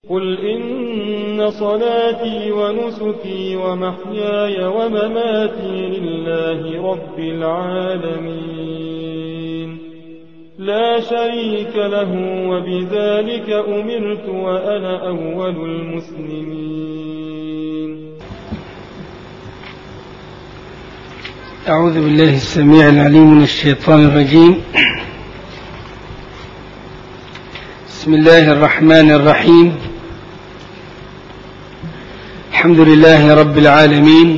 قل إن صلاتي ونسكي ومحياي ومماتي لله رب العالمين لا شريك له وبذلك أمرت وأنا أول المسلمين. أعوذ بالله السميع العليم من الشيطان الرجيم. بسم الله الرحمن الرحيم. الحمد لله رب العالمين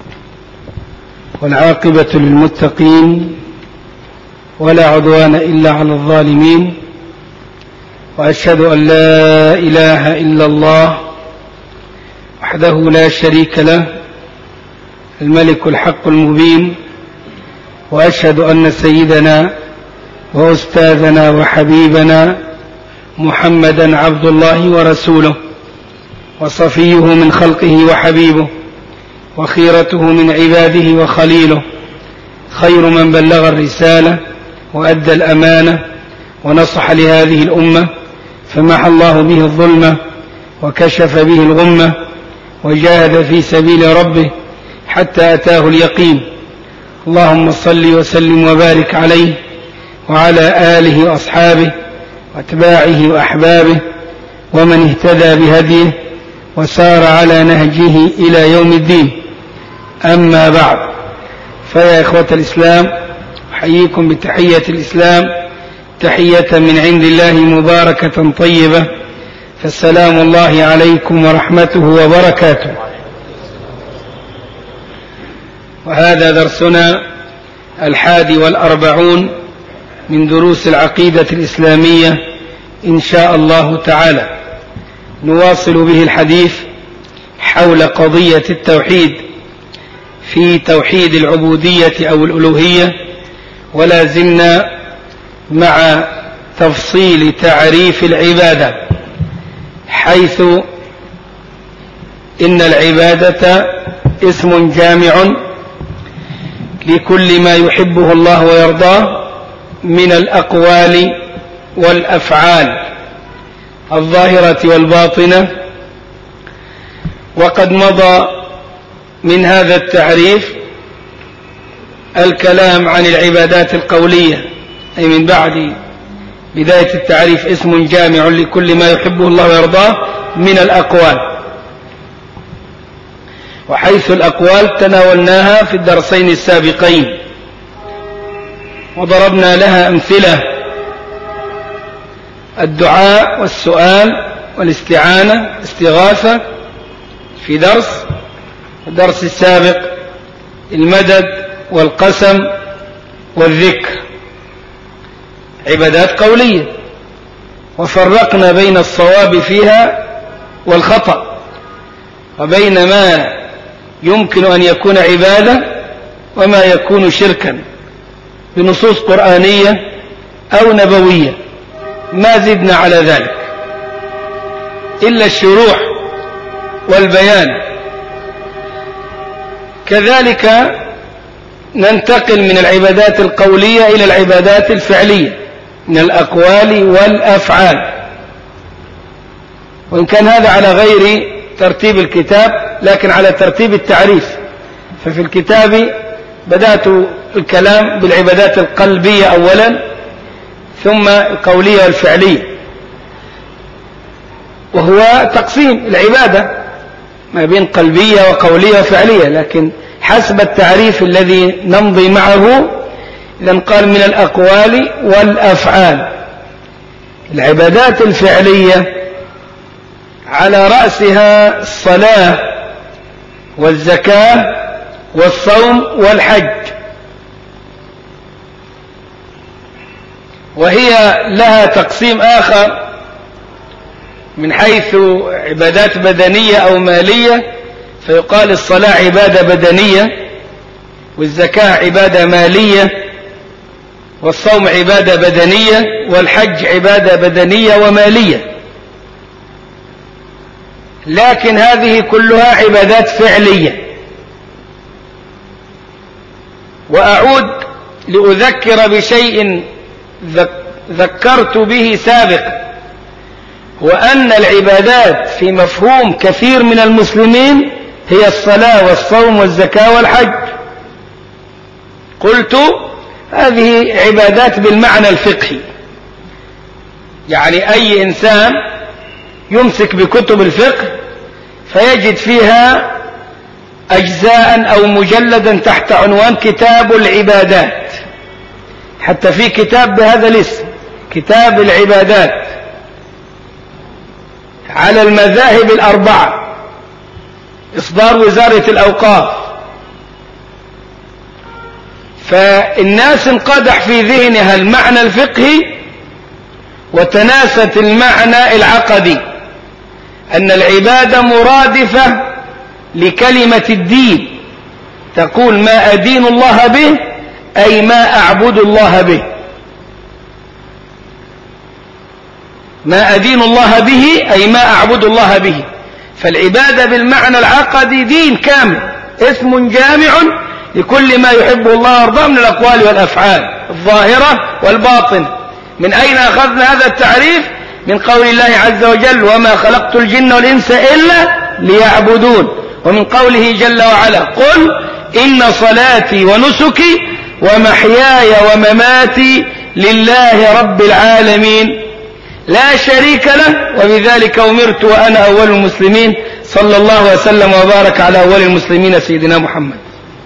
والعاقبة للمتقين ولا عدوان إلا على الظالمين، وأشهد أن لا إله إلا الله وحده لا شريك له الملك الحق المبين، وأشهد أن سيدنا وأستاذنا وحبيبنا محمدا عبد الله ورسوله وصفيه من خلقه وحبيبه وخيرته من عباده وخليله، خير من بلغ الرسالة وأدى الأمانة ونصح لهذه الأمة، فمحى الله به الظلمة وكشف به الغمة وجاهد في سبيل ربه حتى أتاه اليقين. اللهم صل وسلم وبارك عليه وعلى آله وأصحابه وأتباعه وأحبابه ومن اهتدى بهديه وسار على نهجه إلى يوم الدين. أما بعد، فيا إخوة الإسلام، أحييكم بتحية الإسلام، تحية من عند الله مباركة طيبة، فالسلام الله عليكم ورحمته وبركاته. وهذا درسنا 41 من دروس العقيدة الإسلامية إن شاء الله تعالى، نواصل به الحديث حول قضية التوحيد في توحيد العبودية أو الألوهية، ولا زلنا مع تفصيل تعريف العبادة، حيث إن العبادة اسم جامع لكل ما يحبه الله ويرضاه من الأقوال والأفعال الظاهرة والباطنة. وقد مضى من هذا التعريف الكلام عن العبادات القولية، أي من بعد بداية التعريف اسم جامع لكل ما يحبه الله ويرضاه من الأقوال، وحيث الأقوال تناولناها في الدرسين السابقين وضربنا لها أمثلة: الدعاء والسؤال والاستعانة استغاثة في الدرس السابق، المدد والقسم والذكر، عبادات قولية، وفرقنا بين الصواب فيها والخطأ، وبين ما يمكن أن يكون عبادة وما يكون شركا بنصوص قرآنية أو نبوية، ما زدنا على ذلك إلا الشروح والبيان. كذلك ننتقل من العبادات القولية إلى العبادات الفعلية من الأقوال والأفعال، وإن كان هذا على غير ترتيب الكتاب لكن على ترتيب التعريف. ففي الكتاب بدأت الكلام بالعبادات القلبية أولا، ثم القولية والفعلية، وهو تقسيم العبادة ما بين قلبية وقولية وفعلية، لكن حسب التعريف الذي نمضي معه إذن قال من الأقوال والأفعال. العبادات الفعلية على رأسها الصلاة والزكاة والصوم والحج، وهي لها تقسيم آخر من حيث عبادات بدنية أو مالية، فيقال الصلاة عبادة بدنية، والزكاة عبادة مالية، والصوم عبادة بدنية، والحج عبادة بدنية ومالية. لكن هذه كلها عبادات فعلية. وأعود لأذكر بشيء ذكرت به سابقا، وأن العبادات في مفهوم كثير من المسلمين هي الصلاة والصوم والزكاة والحج. قلت هذه عبادات بالمعنى الفقهي، يعني أي إنسان يمسك بكتب الفقه فيجد فيها أجزاء أو مجلدا تحت عنوان كتاب العبادات، حتى في كتاب بهذا الاسم كتاب العبادات على المذاهب الأربعة، إصدار وزارة الأوقاف. فالناس انقدح في ذهنها المعنى الفقهي وتناست المعنى العقدي، أن العبادة مرادفة لكلمة الدين، تقول ما أدين الله به أي ما أعبد الله به، ما أدين الله به أي ما أعبد الله به. فالعبادة بالمعنى العقدي دين كامل، اسم جامع لكل ما يحبه الله ويرضاه من الأقوال والأفعال الظاهرة والباطنة. من أين أخذنا هذا التعريف؟ من قول الله عز وجل وما خلقت الجن والإنس إلا ليعبدون، ومن قوله جل وعلا قل إن صلاتي ونسكي ومحياي ومماتي لله رب العالمين لا شريك له وبذلك أمرت وأنا أول المسلمين. صلى الله وسلم وبارك على أول المسلمين سيدنا محمد.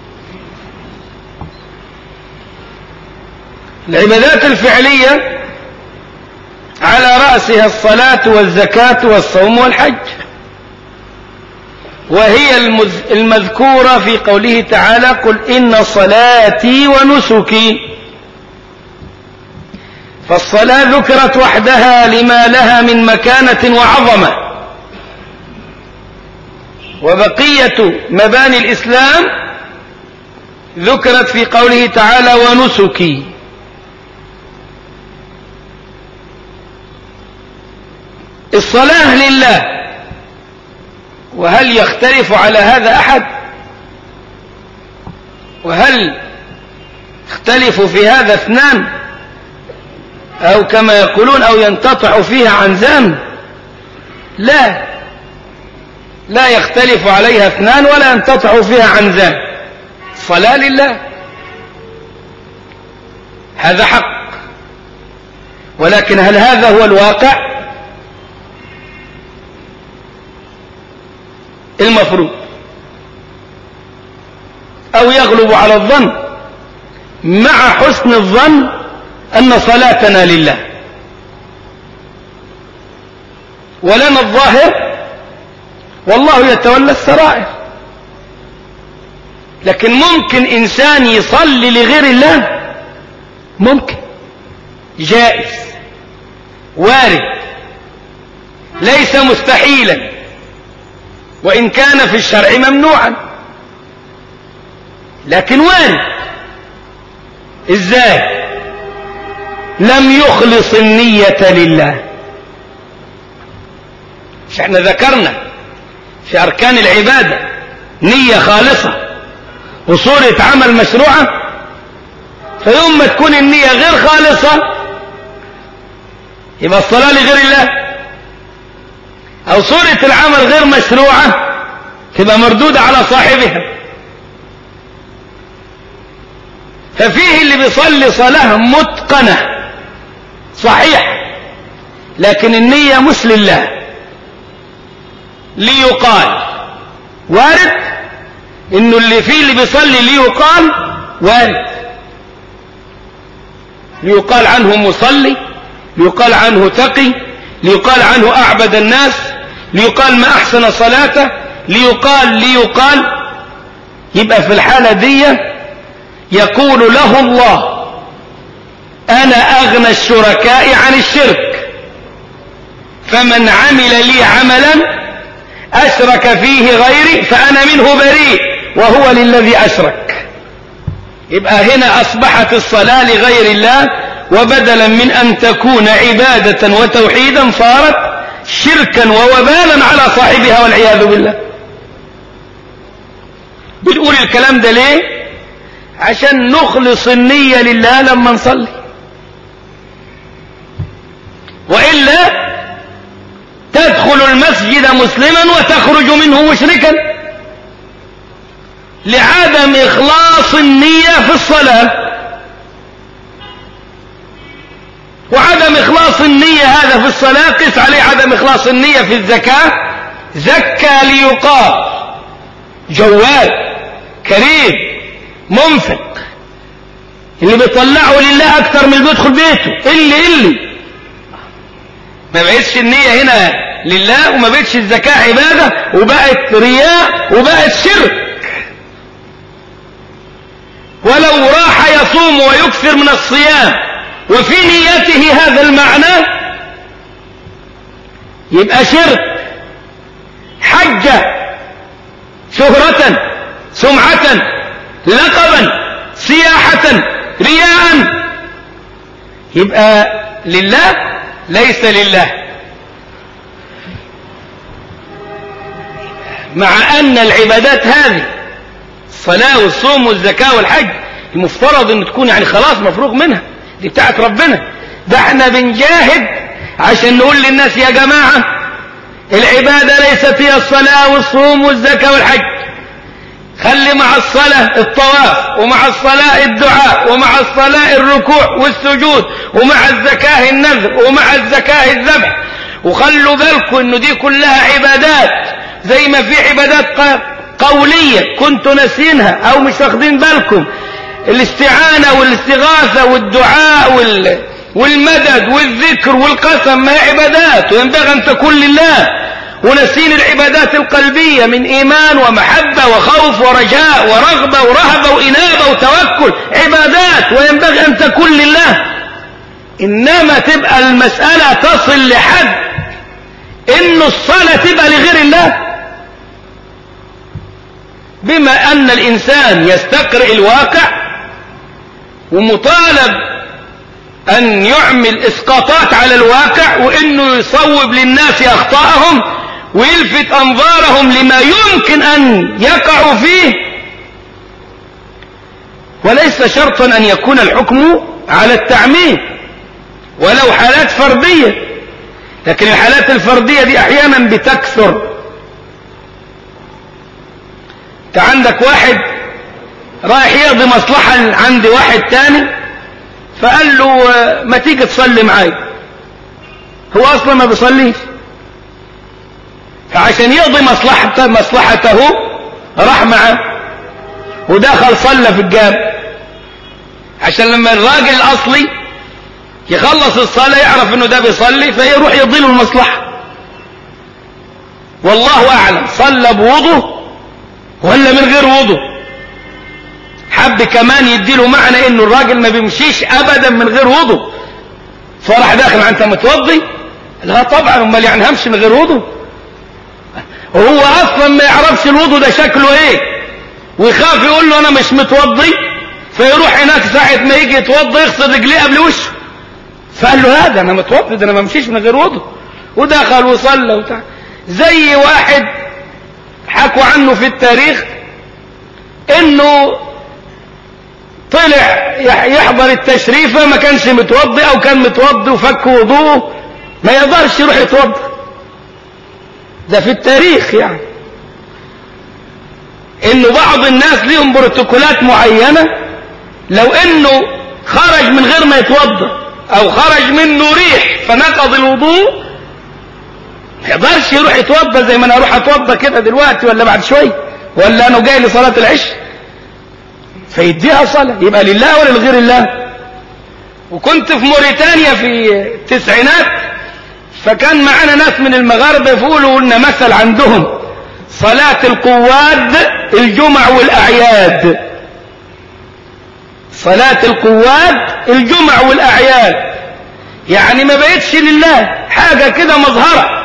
العبادات الفعلية على رأسها الصلاة والزكاة والصوم والحج، وهي المذكورة في قوله تعالى قل إن صلاتي ونسكي. فالصلاة ذكرت وحدها لما لها من مكانة وعظمة، وبقية مباني الإسلام ذكرت في قوله تعالى ونسكي. الصلاة لله، وهل يختلف على هذا أحد؟ وهل يختلف في هذا اثنان؟ أو كما يقولون أو ينتطع فيها عنزان؟ لا يختلف عليها اثنان ولا ينتطع فيها عنزان. الصلاة لله هذا حق، ولكن هل هذا هو الواقع؟ المفروض أو يغلب على الظن مع حسن الظن أن صلاتنا لله، ولنا الظاهر والله يتولى السرائر. لكن ممكن إنسان يصلي لغير الله، ممكن، جائز، وارد، ليس مستحيلا، وإن كان في الشرع ممنوعا، لكن وارد. إزاي؟ لم يخلص النية لله. مش احنا ذكرنا في أركان العبادة نية خالصة وصورة عمل مشروعة؟ فيوم ما تكون النية غير خالصة يبقى الصلاة لغير الله، أو صورة العمل غير مشروعة تبقى مردودة على صاحبها. ففيه اللي بيصلي صلاة متقنة صحيح لكن النية مش لله، ليقال، وارد انه اللي فيه اللي بيصلي ليقال، وارد، ليقال عنه مصلي، ليقال عنه تقي، ليقال عنه أعبد الناس، ليقال ما أحسن صلاته، ليقال. يبقى في الحالة دي يقول له الله أنا أغنى الشركاء عن الشرك، فمن عمل لي عملا أشرك فيه غيري فأنا منه بريء وهو للذي أشرك. يبقى هنا أصبحت الصلاة لغير الله، وبدلا من أن تكون عبادة وتوحيدا صارت شركا ووبالا على صاحبها والعياذ بالله. بنقول الكلام ده ليه؟ عشان نخلص النية لله لما نصلي، وإلا تدخل المسجد مسلما وتخرج منه مشركا لعدم إخلاص النية في الصلاة. وعدم إخلاص النية هذا في الصلاة قس عليه عدم إخلاص النية في الزكاة. زكى ليقال، جواد كريم منفق، اللي بيطلعه لله أكثر من اللي بيدخل بيته، اللي ما بقتش النية هنا لله، وما بقتش الزكاة عبادة، وبقت رياء، وبقت شرك. ولو راح يصوم ويكثر من الصيام وفي نيته هذا المعنى يبقى شرك. حج شهرة سمعة لقبا سياحة رياء يبقى لله ليس لله. مع أن العبادات هذه الصلاة والصوم والزكاة والحج المفترض أن تكون يعني خلاص مفروغ منها، دي بتاعت ربنا. ده احنا بنجاهد عشان نقول للناس يا جماعة العبادة ليست هي الصلاة والصوم والزكاة والحج. خلي مع الصلاة الطواف، ومع الصلاة الدعاء، ومع الصلاة الركوع والسجود، ومع الزكاة النذر، ومع الزكاة الذبح. وخلوا بالكم انه دي كلها عبادات، زي ما في عبادات قولية كنتوا ناسينها او مش واخدين بالكم. الاستعانة والاستغاثة والدعاء والمدد والذكر والقسم ما هي عبادات وينبغي ان تكون لله. ونسين العبادات القلبية من إيمان ومحبة وخوف ورجاء ورغبة ورهبة وإنابة وتوكل، عبادات وينبغي أن تكون لله. إنما تبقى المسألة تصل لحد إن الصلاة تبقى لغير الله، بما أن الإنسان يستقرئ الواقع ومطالب أن يعمل إسقاطات على الواقع، وإنه يصوب للناس أخطاءهم ويلفت أنظارهم لما يمكن أن يقعوا فيه. وليس شرطا أن يكون الحكم على التعميم ولو حالات فردية، لكن الحالات الفردية دي أحيانا بتكثر. انت عندك واحد رايح يقضي مصلحة عند واحد تاني فقال له ما تيجي تصلي معايا، هو أصلا ما بيصليش، فعشان يقضي مصلحته راح معه ودخل صلى في الجامع، عشان لما الراجل الأصلي يخلص الصلاة يعرف انه ده بيصلي فيروح يقضي له المصلحة. والله أعلم صلى بوضوء ولا من غير وضوء. حب كمان يديله معنى انه الراجل ما بيمشيش ابدا من غير وضوء، فراح داخل انت متوضي؟ لا طبعا، امال يعني همشي من غير وضوء؟ وهو اصلا ما يعرفش الوضوء ده شكله ايه، ويخاف يقول له انا مش متوضي، فيروح هناك ساعة ما يجي يتوضي يغسل رجليه قبل وشه، فقال له هذا انا متوضي، ده انا ما امشيش من غير وضوء، ودخل وصلى وتعالى. زي واحد حكوا عنه في التاريخ انه طلع يحضر التشريفة ما كانش متوضي، او كان متوضي وفك وضوءه ما يقدرش يروح يتوضي. ده في التاريخ يعني انه بعض الناس ليهم بروتوكولات معينة، لو انه خرج من غير ما يتوضى او خرج منه ريح فنقض الوضوء ما يقدرش يروح يتوضى، زي ما انا اروح اتوضى كده دلوقتي ولا بعد شوية ولا انا جاي لصلاة العشاء، فيديها صلاة. يبقى لله ولا لغير الله؟ وكنت في موريتانيا في التسعينات، فكان معنا ناس من المغاربة يقولوا لنا مثل عندهم صلاة القواد الجمع والأعياد. صلاة القواد الجمع والأعياد يعني ما بقتش لله، حاجة كده مظهرة.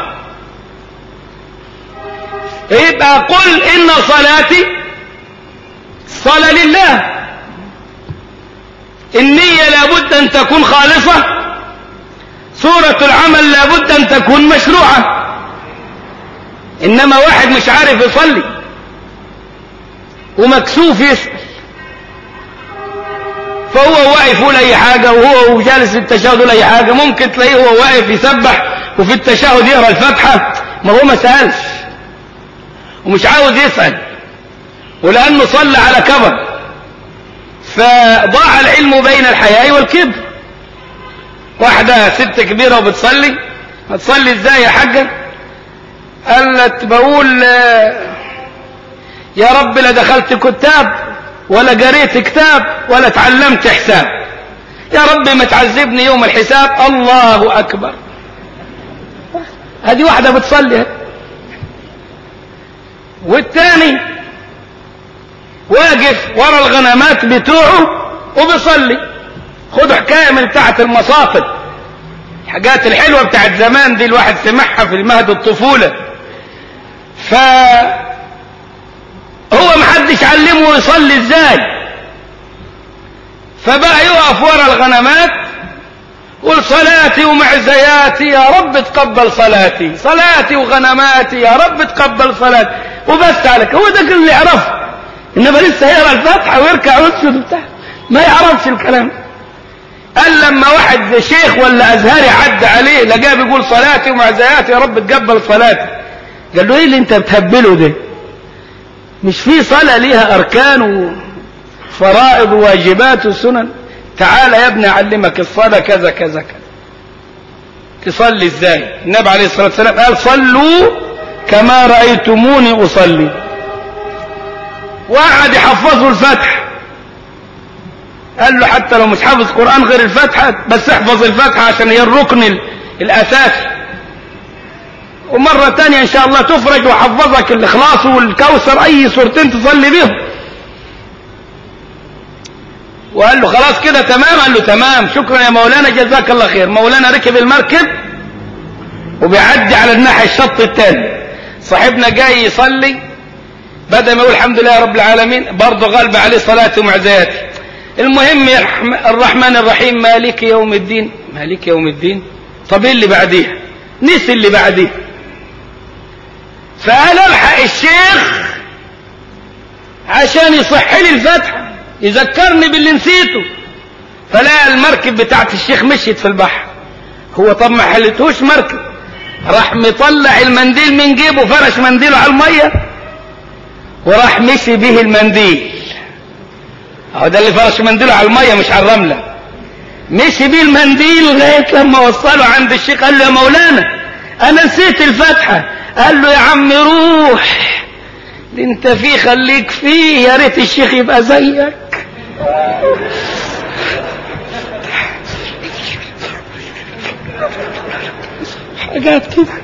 يبقى قل إن صلاتي صلاة لله، النية لابد أن تكون خالصة، صورة العمل لابد أن تكون مشروعة. إنما واحد مش عارف يصلي ومكسوف يسأل، فهو واقف يقول أي حاجة، وهو جالس في التشهد يقول أي حاجة. ممكن تلاقيه هو واقف يسبح وفي التشهد يقرأ الفاتحة ما هو ما سألش ومش عاوز يسأل، ولأنه صلى على كبر فضاع العلم بين الحياء والكبر. واحدة ست كبيرة وبتصلي، هتصلي ازاي يا حاجة؟ قالت بقول يا رب لا دخلت كتاب ولا قريت كتاب ولا تعلمت حساب، يا رب ما تعذبني يوم الحساب. الله أكبر. هذه واحدة بتصلي. والتاني واقف ورا الغنمات بتوعه وبيصلي. خدوا حكاية من بتاعة المصاطب، الحاجات الحلوة بتاعت زمان دي الواحد سمعها في المهد الطفولة. هو محدش علمه يصلي ازاي، فبقى يقف ورا الغنمات قل صلاتي ومعزياتي يا رب تقبل صلاتي، صلاتي وغنماتي يا رب تقبل صلاتي، وبس عليك. هو ده كل اللي يعرفه، انما لسه يقرا الفاتحه ويركع ويسجد وبتاع ما يعرفش الكلام. قال لما واحد شيخ ولا ازهري عدى عليه لقاه بيقول صلاتي ومعزياتي يا رب تقبل صلاتي، قال له ايه اللي انت بتهبله ده؟ مش في صلاه ليها اركان وفرائض وواجبات وسنن؟ تعال يا ابني اعلمك الصلاه كذا كذا كذا. تصلي ازاي؟ النبي عليه الصلاه والسلام قال صلوا كما رايتموني اصلي، وقعد يحفظه الفاتحه. قال له حتى لو مش حافظ قرآن غير الفاتحة بس احفظ الفاتحة عشان هي الركن الأساسي، ومرة تانية إن شاء الله تفرج وحفظك الإخلاص والكوثر أي سورتين تصلي بهم. وقال له خلاص كده تمام؟ قال له تمام، شكرا يا مولانا جزاك الله خير. مولانا ركب المركب وبيعدي على الناحية الشط التاني، صاحبنا جاي يصلي بدأ ما يقول الحمد لله رب العالمين برضه غالب عليه صلاته ومعزياته. المهم الرحمن الرحيم مالك يوم الدين، مالك يوم الدين. طب ايه اللي بعديها؟ نسي اللي بعديها. فقال الحق الشيخ عشان يصح لي الفتحة يذكرني باللي نسيته. فلا المركب بتاعت الشيخ مشيت في البحر، هو طب ما حلتهوش مركب، راح مطلع المنديل من جيبه فرش منديله على المية وراح مشي به المنديل. هو ده اللي فرش منديله على المية مش على الرملة، مشي بيه المنديل لغاية لما وصله عند الشيخ. قال له يا مولانا انا نسيت الفتحة. قال له يا عم روح، دي انت فيه خليك فيه، يا ريت الشيخ يبقى زيك. حاجات كده.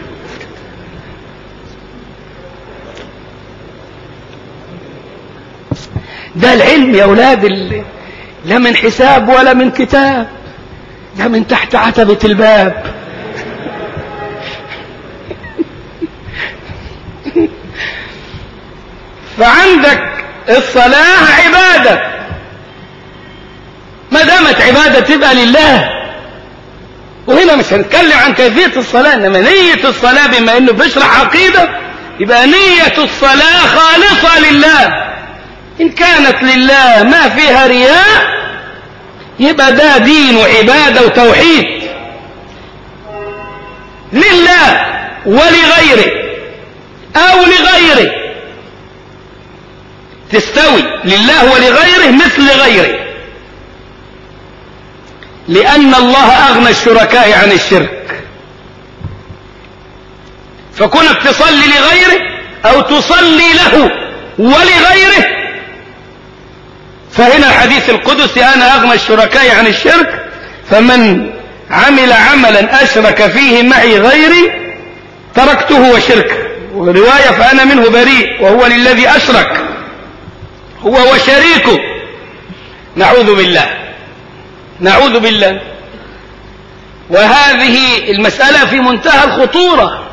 ده العلم يا اولاد لا من حساب ولا من كتاب، ده من تحت عتبة الباب. فعندك الصلاة عبادة، ما دامت عبادة تبقى لله. وهنا مش هنتكلم عن كيفية الصلاة، انما نية الصلاة بما انه بيشرح عقيدة يبقى نية الصلاة خالصة لله. إن كانت لله ما فيها رياء يبقى ده دين وعبادة وتوحيد لله ولغيره أو لغيره، تستوي لله ولغيره مثل غيره، لأن الله أغنى الشركاء عن الشرك. فكونك تصلي لغيره أو تصلي له ولغيره، فهنا الحديث القدسي أنا أغنى الشركاء عن الشرك، فمن عمل عملا أشرك فيه معي غيري تركته وشركه. ورواية فأنا منه بريء وهو للذي أشرك هو وشريكه. نعوذ بالله، نعوذ بالله. وهذه المسألة في منتهى الخطورة،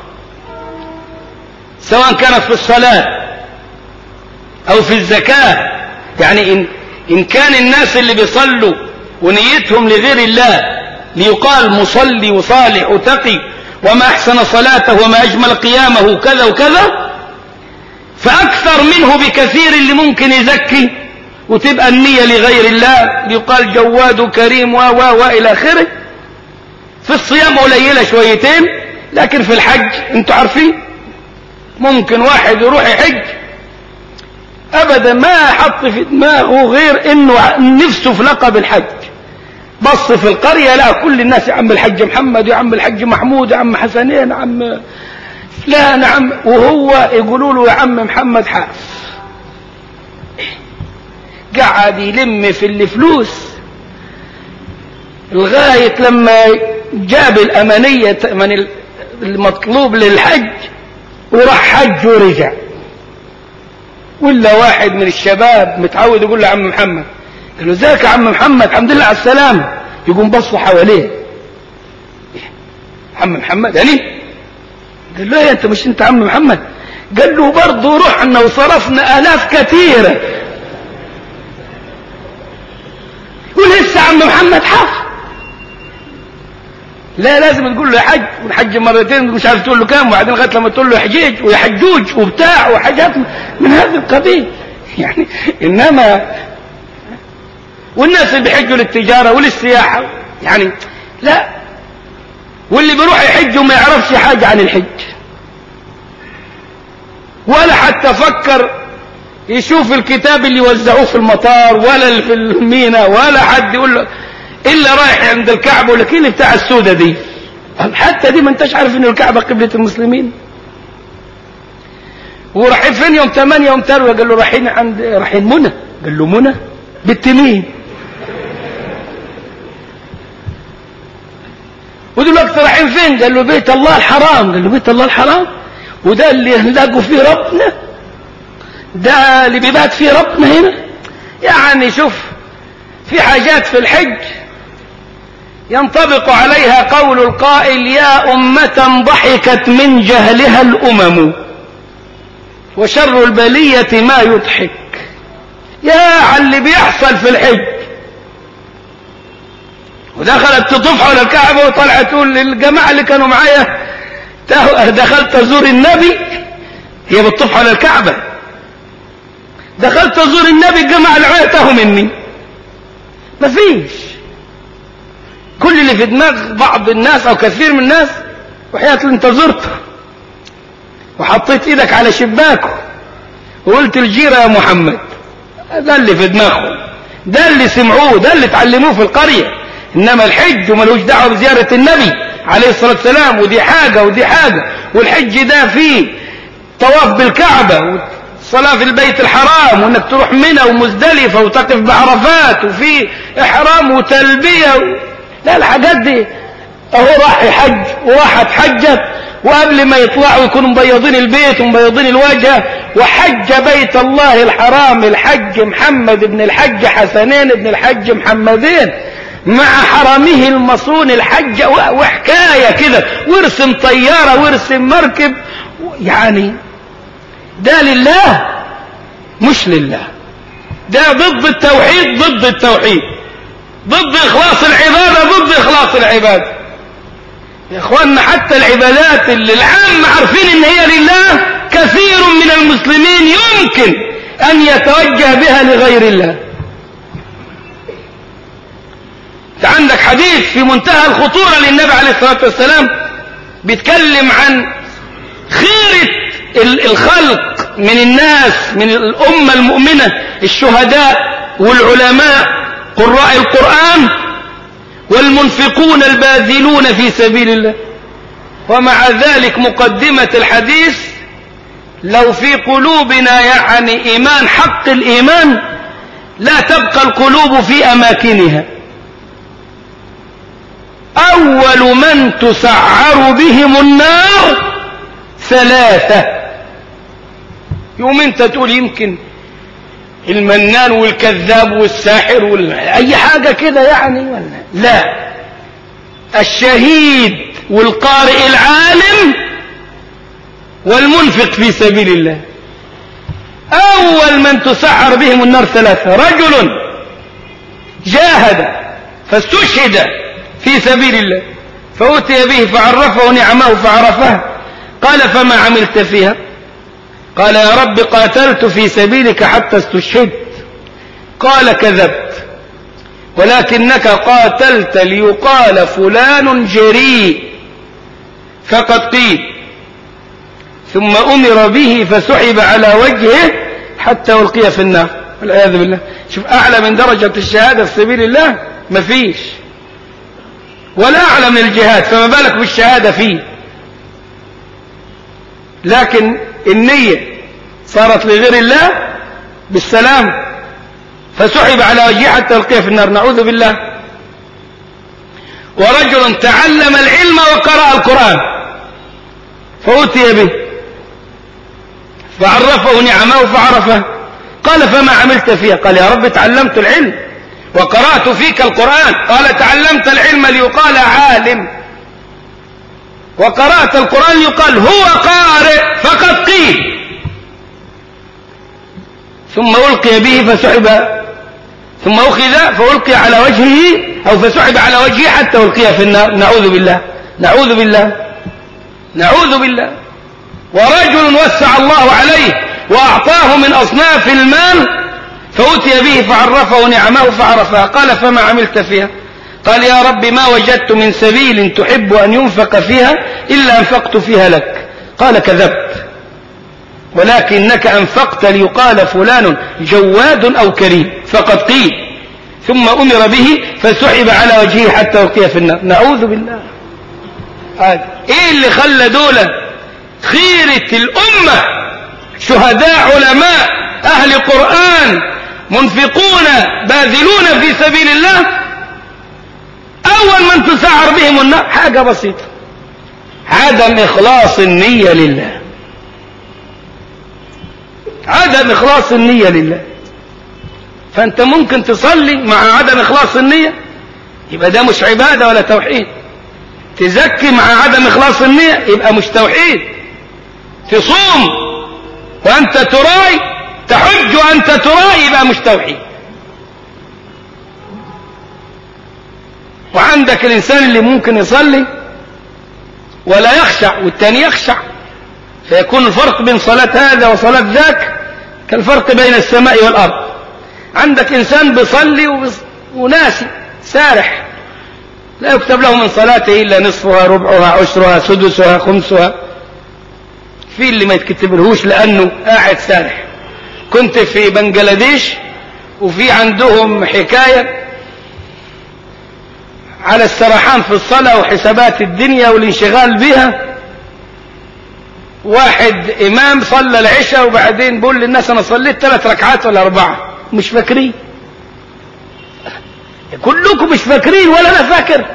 سواء كانت في الصلاة أو في الزكاة. يعني إن كان الناس اللي بيصلوا ونيتهم لغير الله ليقال مصلي وصالح وتقي وما أحسن صلاته وما أجمل قيامه كذا وكذا، فأكثر منه بكثير اللي ممكن يزكي وتبقى النية لغير الله ليقال جواد كريم وإلى آخره. في الصيام قليلة شويتين، لكن في الحج انتوا عارفين ممكن واحد يروح يحج ابدا ما حط في دماغه غير انه نفسه في لقب الحج، بص في القرية لا كل الناس يا عم الحج محمد يا عم الحج محمود يا عم حسنين يا عم لا نعم، وهو يقولوا له يا عم محمد حاف. قعد يلم في الفلوس لغاية لما جاب الأمانية من المطلوب للحج وراح حج ورجع. ولا واحد من الشباب متعود يقول له عم محمد، قال له ازيك يا عم محمد الحمد لله على السلامة، يقوم بصوا حواليه عم محمد يعني؟ قال له ايه انت مش انت عم محمد؟ قال له برضه رحنا وصرفنا آلاف كثيرة ولسه عم محمد حاف. لا لازم تقول له يا حج، والحج مرتين مش عارف تقول له كام، وبعدين لغايه لما تقول له حجيج ويحجوج وبتاع وحاجات من هذا القبيل يعني. انما والناس اللي بيحجوا للتجاره وللسياحه يعني لا، واللي بيروح يحج وما يعرفش حاجه عن الحج ولا حتى فكر يشوف الكتاب اللي يوزعوه في المطار ولا في المينا، ولا حد يقول له إلا رايح عند الكعبة ولا كيل بتاع السودة دي، حتى دي ما انتش عارف إنه الكعبة قبلة المسلمين. ورايحين فين يوم 8 يوم تروى؟ قال له رايحين منى. قال له منى بنت مين؟ ودلوقتي رايحين فين؟ قال له بيت الله الحرام. قال له بيت الله الحرام؟ وده اللي نلاقوا فيه ربنا؟ ده اللي بيبات فيه ربنا هنا؟ يعني شوف في حاجات في الحج ينطبق عليها قول القائل يا أمة ضحكت من جهلها الأمم وشر البلية ما يضحك. يا على اللي بيحصل في الحج. ودخلت تطوف حول الكعبة وطلعت تقول للجماعة اللي كانوا معايا دخلت أزور النبي، هي بتطوف حول الكعبة، دخلت أزور النبي الجماعة اللي معايا تاهوا مني. مفيش، كل اللي في دماغ بعض الناس او كثير من الناس وحياة اللي انت زرته وحطيت ايدك على شباكه وقلت الجيرة يا محمد، ده اللي في دماغهم، ده اللي سمعوه، ده اللي تعلموه في القرية. انما الحج وملوش دعوه بزيارة النبي عليه الصلاة والسلام، ودي حاجة ودي حاجة. والحج ده فيه طواف بالكعبة صلاة في البيت الحرام، وانك تروح منى ومزدلفة وتقف بعرفات، وفي احرام وتلبية لا الحاجات دي اهو راح يحج وراحت حجت، وقبل ما يطلعوا يكونوا مبيضين البيت ومبيضين الوجه. وحج بيت الله الحرام الحج محمد بن الحج حسنين بن الحج محمدين مع حرمه المصون الحج، وحكاية كده، وارسم طيارة وارسم مركب يعني. ده لله مش لله، ده ضد التوحيد، ضد التوحيد، ضد إخلاص العبادة، ضد إخلاص العبادة. يا إخواننا حتى العبادات اللي العام عارفين إن هي لله كثير من المسلمين يمكن أن يتوجه بها لغير الله. انت عندك حديث في منتهى الخطورة للنبي عليه الصلاة والسلام بيتكلم عن خيرة الخلق من الناس، من الأمة المؤمنة، الشهداء والعلماء قراء القرآن والمنفقون الباذلون في سبيل الله. ومع ذلك مقدمة الحديث لو في قلوبنا يعني إيمان حق الإيمان لا تبقى القلوب في أماكنها. أول من تسعر بهم النار 3. يوم انت تقول يمكن المنان والكذاب والساحر اي حاجة كده يعني، ولا لا، الشهيد والقارئ العالم والمنفق في سبيل الله اول من تسعر بهم النار 3. رجل جاهد فاستشهد في سبيل الله فأتي به فعرفه نعمه فعرفها، قال فما عملت فيها؟ قال يا رب قاتلت في سبيلك حتى استشهدت. قال كذبت، ولكنك قاتلت ليقال فلان جريء، فقد قيل. ثم أمر به فسحب على وجهه حتى ألقي في النار والعياذ بالله. شوف أعلى من درجة الشهادة في سبيل الله مفيش، ولا أعلى من الجهاد، فما بالك بالشهادة فيه. لكن النية صارت لغير الله بالسلام، فسحب على وجهه حتى ألقي في النار، نعوذ بالله. ورجل تعلم العلم وقرأ القرآن فأتي به فعرفه نعمه فعرفه، قال فما عملت فيها؟ قال يا رب تعلمت العلم وقرأت فيك القرآن. قال تعلمت العلم ليقال عالم، وقرأت القرآن ليقال هو قارئ، فقد قيل. ثم ألقي به فسحب، ثم أخذ فألقي على وجهه أو فسحب على وجهه حتى ألقي في النار، نعوذ بالله نعوذ بالله نعوذ بالله. ورجل وسع الله عليه وأعطاه من أصناف المال فأتي به فعرفه نعمه فعرفها، قال فما عملت فيها؟ قال يا رب ما وجدت من سبيل تحب أن ينفق فيها إلا أنفقت فيها لك. قال كذبت، ولكنك أنفقت ليقال فلان جواد أو كريم، فقد قيل. ثم أمر به فسحب على وجهه حتى ألقي في النار، نعوذ بالله. إيه اللي خلى دولة خيرة الأمة، شهداء علماء أهل قرآن منفقون باذلون في سبيل الله، أول من تسعر بهم النار حاجة بسيطة، عدم إخلاص النية لله، عدم إخلاص النية لله. فأنت ممكن تصلي مع عدم إخلاص النية، يبقى ده مش عبادة ولا توحيد. تزكي مع عدم إخلاص النية، يبقى مش توحيد. تصوم وأنت تراي، تحج وأنت تراي، يبقى مش توحيد. وعندك الإنسان اللي ممكن يصلي ولا يخشع والتاني يخشع، فيكون الفرق بين صلاة هذا وصلاة ذاك كالفرق بين السماء والأرض. عندك إنسان بيصلي وناسي سارح، لا يكتب له من صلاته إلا نصفها ربعها عشرها سدسها خمسها، في اللي ما يتكتبلهوش لأنه قاعد سارح. كنت في بنجلاديش وفي عندهم حكاية على السرحان في الصلاة وحسابات الدنيا والانشغال بها. واحد إمام صلى العشاء وبعدين بقول للناس أنا صليت 3 ركعات ولا 4، مش فاكرين. كلكم مش فاكرين ولا أنا فاكر.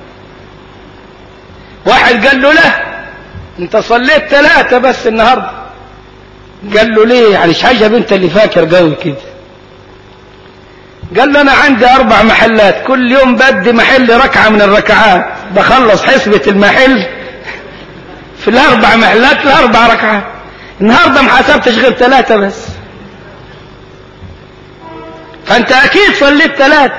واحد قال له لا أنت صليت 3 بس النهاردة. قال له ليه؟ يعني مش عجب أنت اللي فاكر قوي كده. قال له أنا عندي 4 محلات، كل يوم بدي محل ركعة من الركعات، بخلص حسبة المحل في ال4 محلات ال4 ركعات. النهاردة ما حسبتش غير 3 بس، فأنت أكيد صليت 3.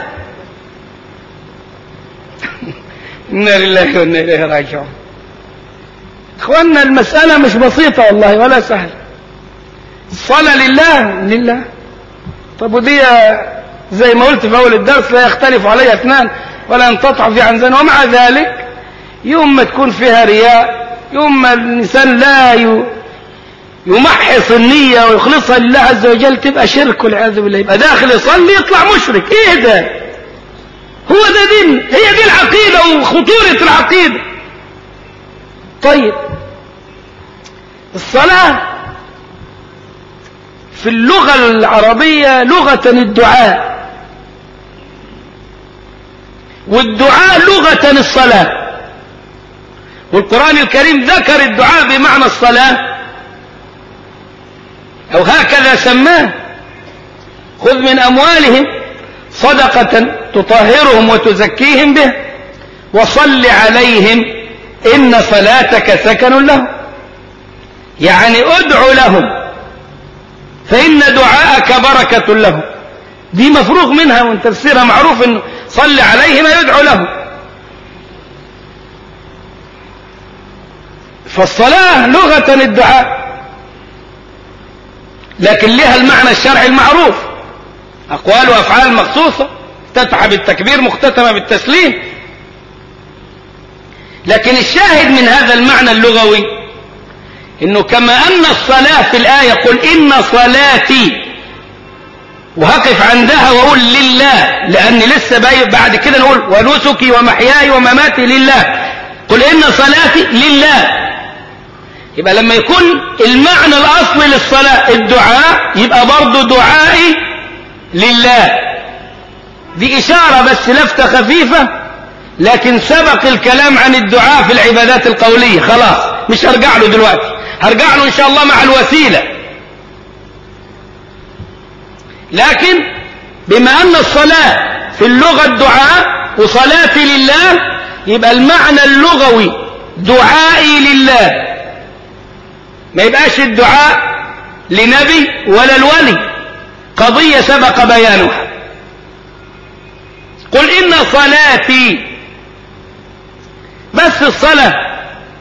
إنا لله وإنا إليه راجعون. إخواننا المسألة مش بسيطة والله ولا سهل. الصلاة لله. طب ودي زي ما قلت في أول الدرس لا يختلف عليها 2 ولا ينقطع في عن زين. ومع ذلك يوم ما تكون فيها رياء، يوم ما الإنسان لا يمحص النية ويخلصها لله عز وجل، تبقى شرك والعياذ بالله، يبقى داخل يصلي يطلع مشرك. ايه ده؟ هو ده دين؟ هي دي العقيدة وخطورة العقيدة. طيب الصلاة في اللغة العربية لغة الدعاء، والدعاء لغة الصلاة، والقرآن الكريم ذكر الدعاء بمعنى الصلاة أو هكذا سماه. خذ من أموالهم صدقة تطهرهم وتزكيهم به وصل عليهم إن صلاتك سكن لهم، يعني ادعو لهم فإن دعاءك بركة لهم. دي مفروغ منها وان تفسيرها معروف انه صل عليهم يدعو لهم. فالصلاة لغة الدعاء، لكن لها المعنى الشرعي المعروف، أقوال وأفعال مخصوصة، افتتح بالتكبير مختتمة بالتسليم. لكن الشاهد من هذا المعنى اللغوي انه كما ان الصلاة في الآية قل إن صلاتي، وهقف عندها واقول لله، لأن لسه بعد كده نقول ونسكي ومحياي ومماتي لله، قل إن صلاتي لله. يبقى لما يكون المعنى الأصلي للصلاة الدعاء، يبقى برضو دعائي لله. دي إشارة بس لفتة خفيفة، لكن سبق الكلام عن الدعاء في العبادات القولية، خلاص مش هرجع له دلوقتي، هرجع له إن شاء الله مع الوسيلة. لكن بما أن الصلاة في اللغة الدعاء وصلاتي لله، يبقى المعنى اللغوي دعائي لله، ما يبقاش الدعاء لنبي ولا الولي، قضية سبق بيانها. قل إن صلاتي، بس الصلاة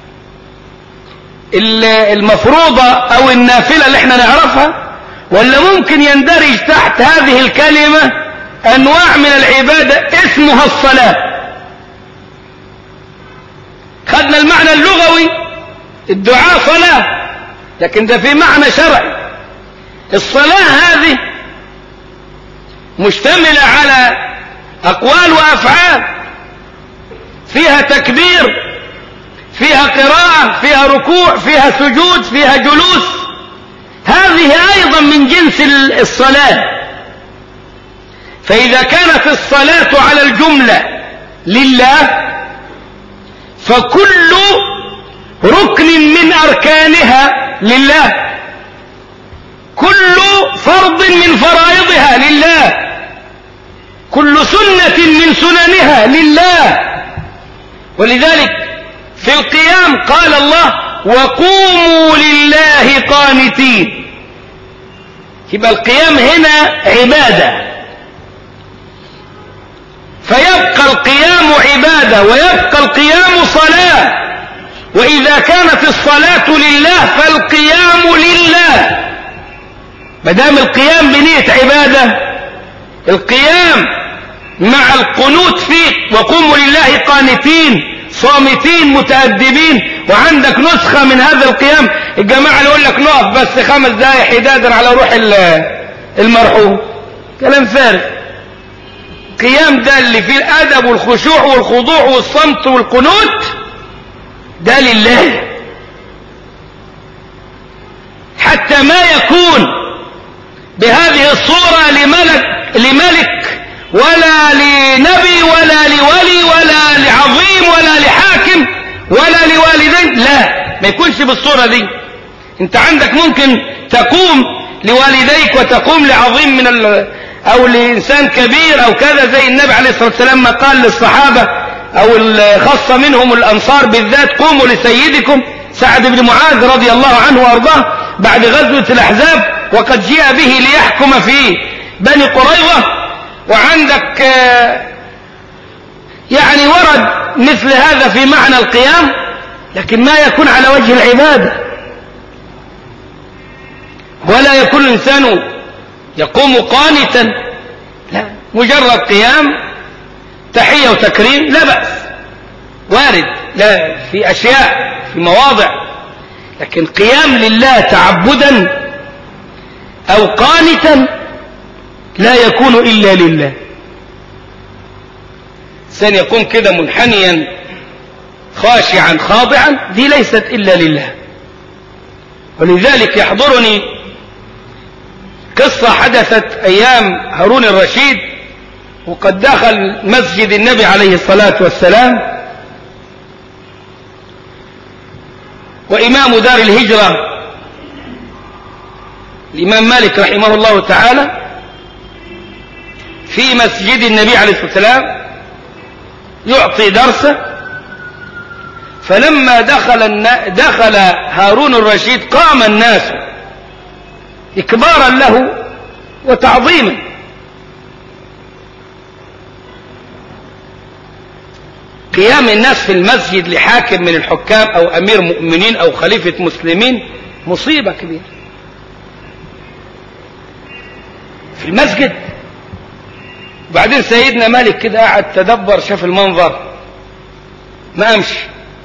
المفروضة أو النافلة اللي احنا نعرفها، ولا ممكن يندرج تحت هذه الكلمة أنواع من العبادة اسمها الصلاة؟ خدنا المعنى اللغوي الدعاء صلاة، لكن ده في معنى شرعي. الصلاة هذه مشتملة على أقوال وأفعال، فيها تكبير، فيها قراءة، فيها ركوع، فيها سجود، فيها جلوس، هذه أيضا من جنس الصلاة. فإذا كانت الصلاة على الجملة لله، فكل ركن من أركانها لله، كل فرض من فرائضها لله، كل سنة من سننها لله. ولذلك في القيام قال الله وقوموا لله قانتين. يبقى القيام هنا عبادة، فيبقى القيام عبادة ويبقى القيام صلاة. وإذا كانت الصلاة لله فالقيام لله، مدام القيام بنية عبادة، القيام مع القنوت فيه وقوموا لله قانتين صامتين متأدبين. وعندك نسخة من هذا القيام، الجماعة اللي يقول لك نقف بس 5 دقايق حدادا على روح المرحوم، كلام فارغ. القيام ده اللي فيه الأدب والخشوع والخضوع والصمت والقنوت، ده لله. حتى ما يكون بهذه الصورة لملك ولا لنبي ولا لولي ولا لعظيم ولا لحاكم ولا لوالدين، لا، ما يكونش بالصورة دي. انت عندك ممكن تقوم لوالديك وتقوم لعظيم او لإنسان كبير او كذا، زي النبي عليه الصلاة والسلام ما قال للصحابة او الخاصة منهم الأنصار بالذات قوموا لسيدكم سعد بن معاذ رضي الله عنه وارضاه بعد غزوة الأحزاب، وقد جاء به ليحكم في بني قريظة. وعندك يعني ورد مثل هذا في معنى القيام، لكن ما يكون على وجه العبادة، ولا يكون الإنسان يقوم قانتا، لا، مجرد قيام تحية وتكريم لا بأس، وارد، لا، في أشياء في مواضع. لكن قيام لله تعبدا أو قانتا لا يكون إلا لله. إنسان يكون كده منحنيا خاشعا خاضعا، دي ليست إلا لله. ولذلك يحضرني قصة حدثت أيام هارون الرشيد، وقد دخل مسجد النبي عليه الصلاة والسلام، وإمام دار الهجرة الإمام مالك رحمه الله تعالى في مسجد النبي عليه الصلاة والسلام يعطي درسه. فلما دخل هارون الرشيد قام الناس إكبارا له وتعظيما. قيام الناس في المسجد لحاكم من الحكام أو أمير مؤمنين أو خليفة مسلمين مصيبة كبيرة في المسجد. وبعدين سيدنا مالك كده قاعد تدبر، شاف المنظر، ما أمشي،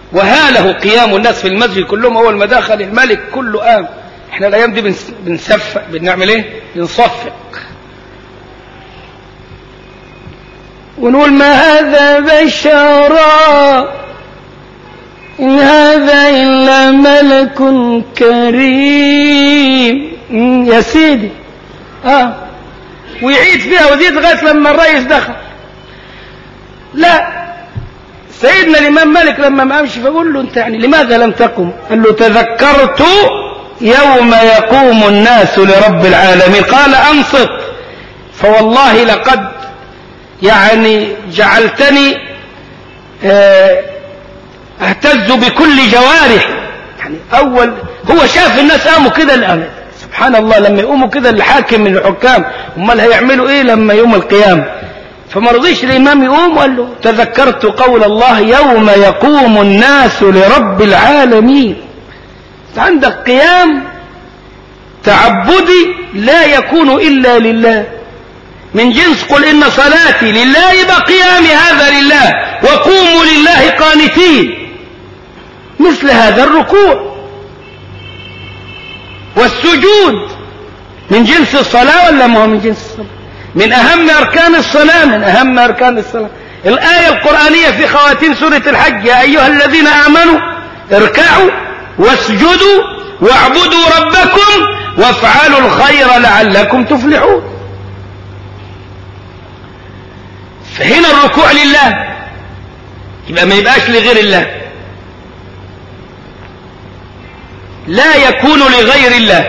وهاله قيام الناس في المسجد كلهم. أول ما دخل الملك كله قام. احنا الأيام دي بنصفق، بنعمل ايه؟ بنصفق ونقول ما هذا بشرا إن هذا إلا ملك كريم. يا سيدي ويعيد فيها وزيد لغاية لما الرئيس دخل. لا، سيدنا الإمام مالك لما ما قامش فقول له أنت يعني لماذا لم تقم؟ قال له تذكرت يوم يقوم الناس لرب العالمين. قال أنصت، فوالله لقد يعني جعلتني اهتز بكل جوارح. يعني أول هو شاف الناس قاموا كده الآن، سبحان الله لما يقوموا كده الحاكم من الحكام امال هيعملوا ايه لما يوم القيامة؟ فما رضيش الإمام يقوم وقال له تذكرت قول الله يوم يقوم الناس لرب العالمين. عندك قيام تعبدي لا يكون إلا لله، من جنس قل إن صلاتي لله، يبقى قيامي هذا لله، وقوموا لله قانتين. مثل هذا الركوع والسجود من جنس الصلاة ولا ما هو من جنس الصلاة؟ من أهم أركان الصلاة، من أهم أركان الصلاة. الآية القرآنية في خواتيم سورة الحج يا أيها الذين آمنوا اركعوا واسجدوا واعبدوا ربكم وافعلوا الخير لعلكم تفلحون. فهنا الركوع لله، يبقى ما يبقاش لغير الله، لا يكون لغير الله.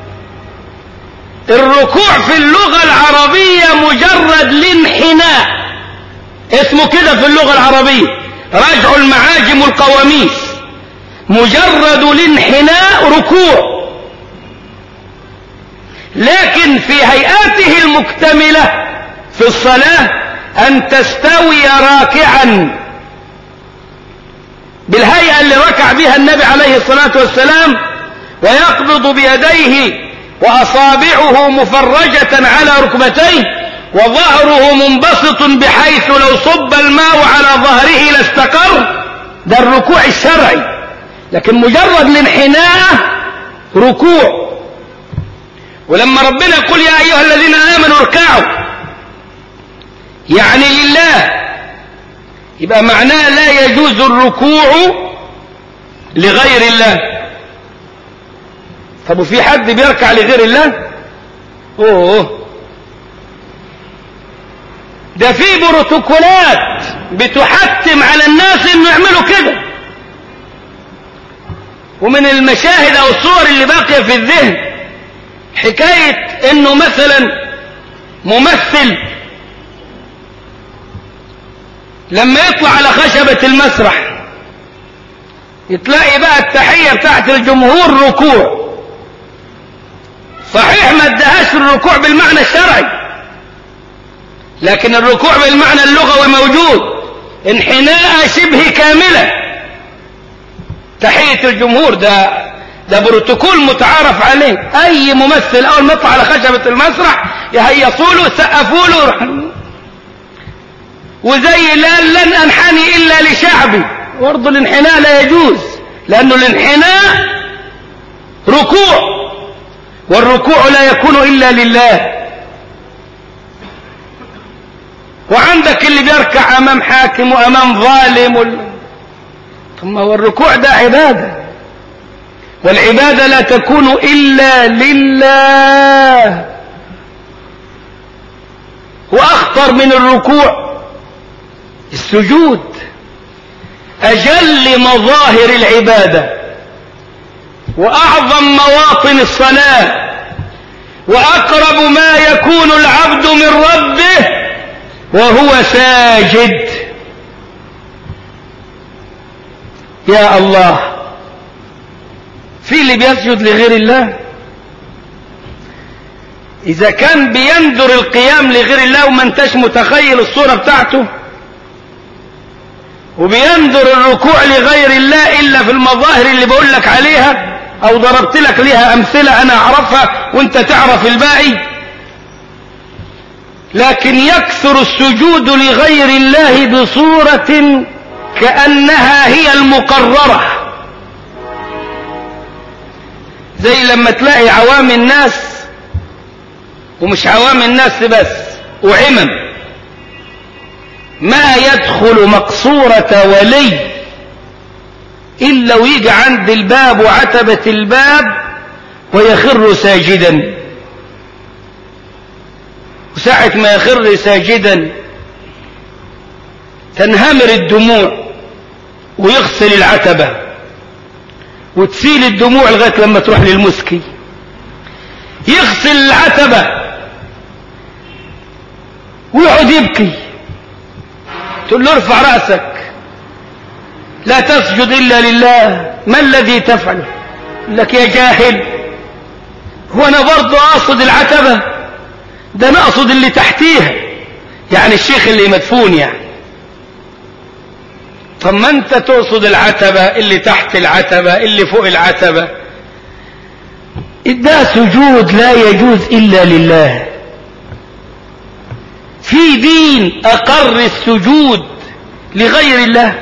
الركوع في اللغة العربية مجرد الانحناء، اسمه كده في اللغة العربية، راجعوا المعاجم والقواميس، مجرد الانحناء ركوع. لكن في هيئاته المكتملة في الصلاة أن تستوي راكعا بالهيئة اللي ركع بها النبي عليه الصلاة والسلام، ويقبض بيديه وأصابعه مفرجة على ركبتيه، وظهره منبسط بحيث لو صب الماء على ظهره لاستقر. ده الركوع الشرعي. لكن مجرد الانحناء ركوع. ولما ربنا يقول يا أيها الذين آمنوا اركعوا يعني لله، يبقى معناه لا يجوز الركوع لغير الله. طب وفي حد بيركع لغير الله؟ ده في بروتوكولات بتحتم على الناس انه يعملوا كده. ومن المشاهد او الصور اللي باقية في الذهن حكاية انه مثلا ممثل لما يطلع على خشبة المسرح يتلاقي بقى التحية بتاعت الجمهور ركوع. صحيح ما ادهاش الركوع بالمعنى الشرعي، لكن الركوع بالمعنى اللغوي موجود، انحناء شبه كاملة. تحية الجمهور ده بروتوكول متعارف عليه. اي ممثل اول ما يطلع على خشبة المسرح يهيصوا له يسقفوا له، وزي لن انحني الا لشعبي. برضه الانحناء لا يجوز، لانه الانحناء ركوع، والركوع لا يكون الا لله. وعندك اللي بيركع امام حاكم وامام ظالم ثم هو الركوع ده عبادة، والعبادة لا تكون الا لله. واخطر من الركوع السجود، اجل مظاهر العبادة واعظم مواطن الصلاة، واقرب ما يكون العبد من ربه وهو ساجد. يا الله، في اللي بيسجد لغير الله. اذا كان بيندر القيام لغير الله وما انتش متخيل الصورة بتاعته، وبيندر الركوع لغير الله الا في المظاهر اللي بقول لك عليها او ضربت لك ليها امثلة انا اعرفها وانت تعرف الباقي، لكن يكثر السجود لغير الله بصورة كأنها هي المقررة، زي لما تلاقي عوام الناس، ومش عوام الناس بس، وعمم، ما يدخل مقصورة ولي إلا ويجي عند الباب وعتبة الباب ويخر ساجدا، وساعة ما يخر ساجدا تنهمر الدموع ويغسل العتبة وتسيل الدموع لغاية لما تروح للمسكي يغسل العتبة ويقعد يبكي، تقول له ارفع رأسك لا تسجد إلا لله، ما الذي تفعله؟ لك يا جاهل، هو أنا برضه أقصد العتبة؟ ده أنا أقصد اللي تحتيها، يعني الشيخ اللي مدفون يعني. طب ما أنت تقصد العتبة، اللي تحت العتبة، اللي فوق العتبة. ده سجود لا يجوز إلا لله. في دين أقر السجود لغير الله؟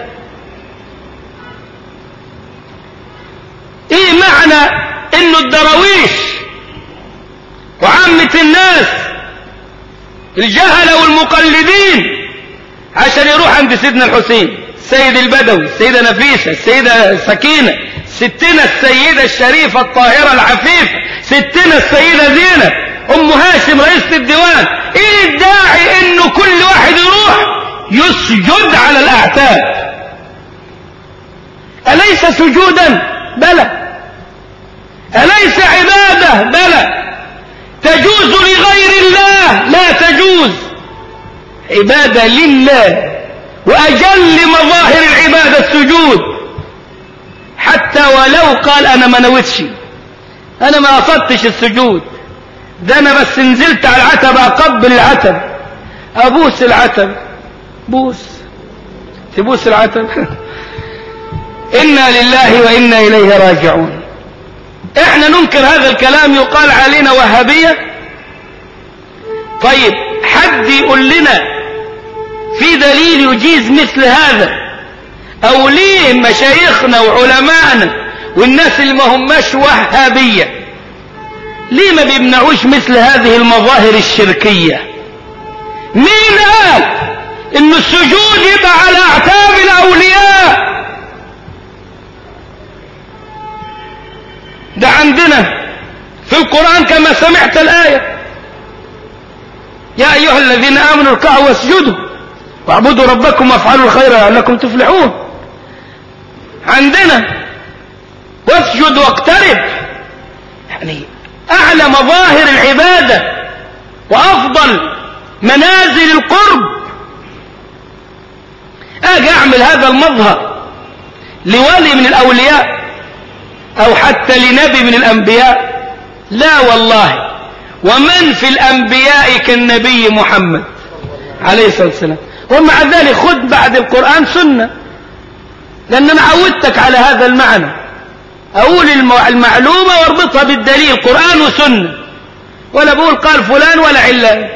ايه معنى انه الدراويش وعامة الناس الجهلة والمقلدين عشان يروح عند سيدنا الحسين، السيد البدوي، السيدة نفيسة، السيدة سكينة، ستنا السيدة الشريفة الطاهرة العفيفة، ستنا السيدة زينب، ام هاشم رئيسة الديوان، ايه الداعي انه كل واحد يروح يسجد على الاعتاب؟ أليس سجودا؟ بلى. أليس عبادة؟ بلى. تجوز لغير الله؟ لا تجوز. عبادة لله، وأجل مظاهر العبادة السجود، حتى ولو قال أنا ما نويتش، أنا ما قصدتش السجود، ده أنا بس نزلت على العتب أقبل العتب، أبوس العتب، تبوس العتب. إنا لله وإنا إليه راجعون. إحنا ننكر هذا الكلام، يقال علينا وهابية. طيب حد يقول لنا في دليل يجيز مثل هذا؟ أو ليه مشايخنا وعلماءنا والناس اللي ما هماش وهابية ليه ما بيمنعوش مثل هذه المظاهر الشركية؟ مين قال إن السجود يبقى على أعتاب الأولياء؟ ده عندنا في القرآن كما سمعت الآية: يا أيها الذين آمنوا اركعوا واسجدوا واعبدوا ربكم وافعلوا الخير لعلكم تفلحون. عندنا واسجد واقترب، يعني أعلى مظاهر العبادة وأفضل منازل القرب. أجي أعمل هذا المظهر لولي من الأولياء أو حتى لنبي من الأنبياء؟ لا والله. ومن في الأنبياء كالنبي محمد عليه الصلاة والسلام؟ ومع ذلك خذ بعد القرآن سنة، لأن أنا عودتك على هذا المعنى، أقول المعلومة واربطها بالدليل، قرآن وسنة، ولا بقول قال فلان ولا علان.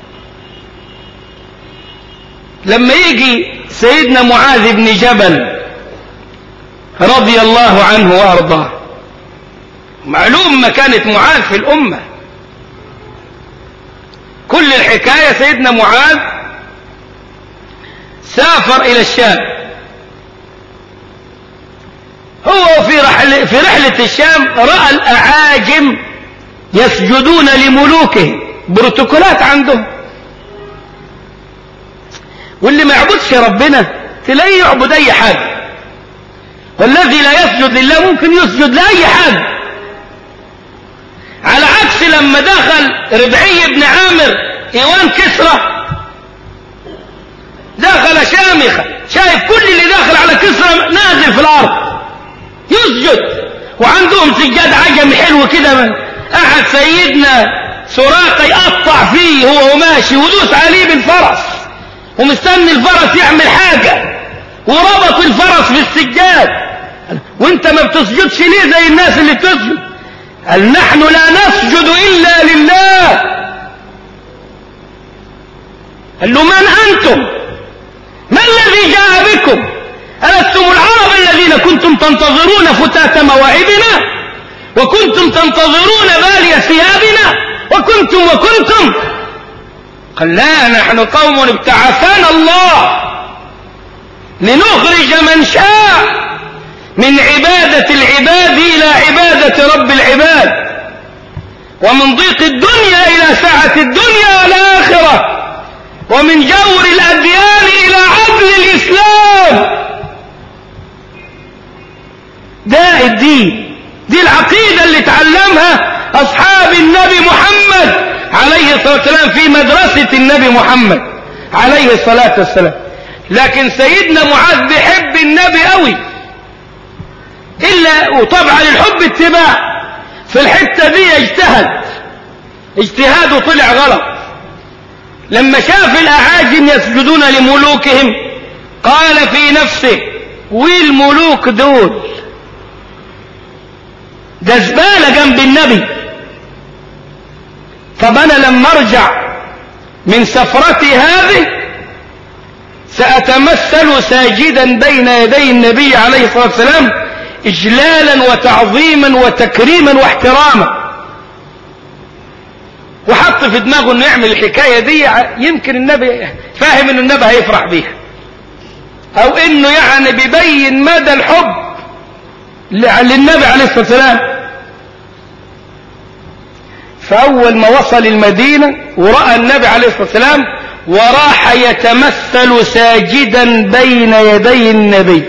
لما يجي سيدنا معاذ بن جبل رضي الله عنه وارضاه، معلوم مكانة معاذ في الأمة، كل الحكاية سيدنا معاذ سافر إلى الشام، هو في رحلة الشام رأى الأعاجم يسجدون لملوكهم، بروتوكولات عندهم، واللي ما يعبدش ربنا تلاقيه يعبد أي حاجة، والذي لا يسجد لله ممكن يسجد لأي حاجة. على عكس لما دخل ربعي بن عامر إيوان كسرى، دخل شامخة، شايف كل اللي داخل على كسرى نازل في الأرض يسجد، وعندهم سجاد عجمي حلو كده، قعد سيدنا سراقة يقطع فيه هو وماشي، ودوس عليه بالفرس ومستني الفرس يعمل حاجة، وربط الفرس في السجاد. وانت ما بتسجدش ليه زي الناس اللي بتسجد؟ قال نحن لا نسجد إلا لله. قال له من أنتم؟ ما الذي جاء بكم؟ الذين كنتم تنتظرون فتات مواعبنا وكنتم تنتظرون بالي ثيابنا وكنتم قال لا، نحن قوم ابتعثنا الله لنخرج من شاء من عبادة العباد إلى عبادة رب العباد، ومن ضيق الدنيا إلى سعة الدنيا والآخرة، ومن جور الأديان إلى عدل الإسلام. ده الدين، دي العقيدة اللي تعلمها أصحاب النبي محمد عليه الصلاة والسلام في مدرسة النبي محمد عليه الصلاة والسلام. لكن سيدنا معاذ بيحب النبي قوي، وطبعا الحب اتباع. في الحتة دي اجتهاده طلع غلط. لما شاف الأعاجم يسجدون لملوكهم قال في نفسه والملوك دول ده زبالة جنب النبي. طب أنا لما أرجع من سفرتي هذه سأتمثل ساجدا بين يدي النبي عليه الصلاة والسلام إجلالا وتعظيما وتكريما واحتراما. وحط في دماغه انه يعمل الحكاية دي، يمكن النبي فاهم انه النبي هيفرح بيها، او انه يعني بيبين مدى الحب للنبي عليه الصلاة والسلام. فاول ما وصل المدينة ورأى النبي عليه الصلاة والسلام وراح يتمثل ساجدا بين يدي النبي،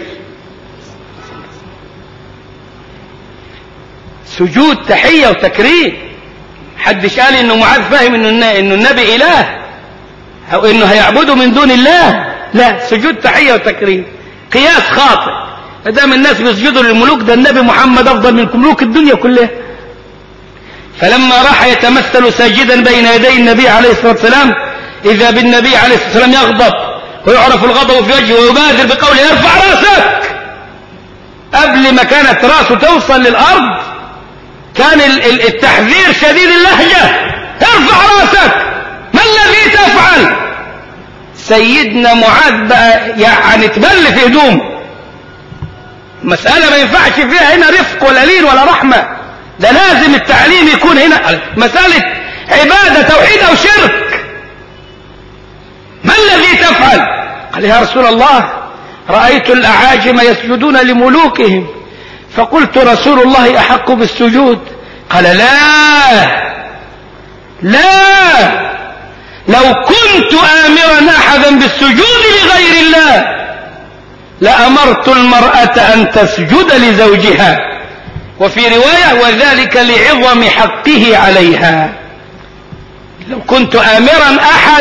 سجود تحية وتكريم. حدش قال انه معاذ فاهم انه النبي اله او انه هيعبده من دون الله، لا، سجود تحية وتكريم. قياس خاطئ، دام الناس بيسجدوا للملوك، ده النبي محمد افضل من ملوك الدنيا كلها. فلما راح يتمثل ساجدا بين يدي النبي عليه الصلاة والسلام اذا بالنبي عليه الصلاة والسلام يغضب ويعرف الغضب في وجهه ويبادر بقوله ارفع راسك. قبل ما كانت راسه توصل للارض كان التحذير شديد اللهجة، ارفع راسك، ما الذي تفعل؟ سيدنا معاذ بقى يعني تبل في هدوم. مسألة ما ينفعش فيها هنا رفق ولا لين ولا رحمة، ده لازم التعليم يكون هنا مسألة عبادة توحيد أو شرك. ما الذي تفعل؟ قال يا رسول الله رأيت الأعاجم يسجدون لملوكهم فقلت رسول الله أحق بالسجود. قال لا، لو كنت آمرا أحدا بالسجود لغير الله لأمرت المرأة أن تسجد لزوجها، وفي رواية وذلك لعظم حقه عليها. لو كنت آمرا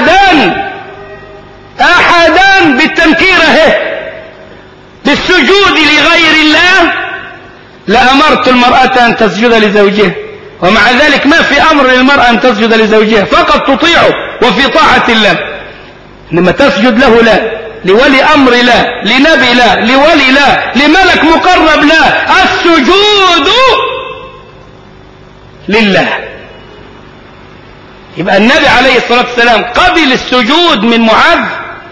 أحدا بالتنكير بالسجود لغير الله لأمرت المرأة أن تسجد لزوجها. ومع ذلك ما في أمر للمرأة أن تسجد لزوجها، فقط تطيعه وفي طاعة الله. إنما تسجد له لا، لولي أمر لا، لنبي لا، لولي لا، لملك مقرب لا، السجود لله. يبقى النبي عليه الصلاة والسلام قبل السجود من معاذ؟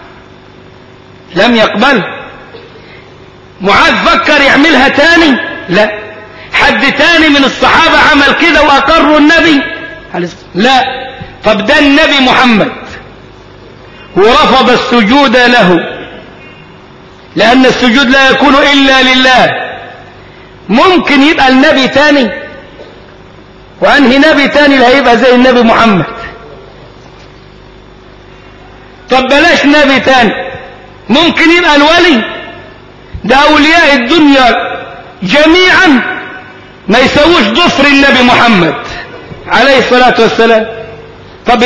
لم يقبل. معاذ فكر يعملها تاني؟ لا. حد تاني من الصحابة عمل كده وأقروا النبي؟ لا. طب ده النبي محمد ورفض السجود له، لأن السجود لا يكون إلا لله. ممكن يبقى النبي تاني؟ وأنهي نبي تاني اللي هيبقى زي النبي محمد؟ طب بلاش نبي تاني، ممكن يبقى الولي؟ ده أولياء الدنيا جميعا ما يسووش ضفر النبي محمد عليه الصلاة والسلام. طب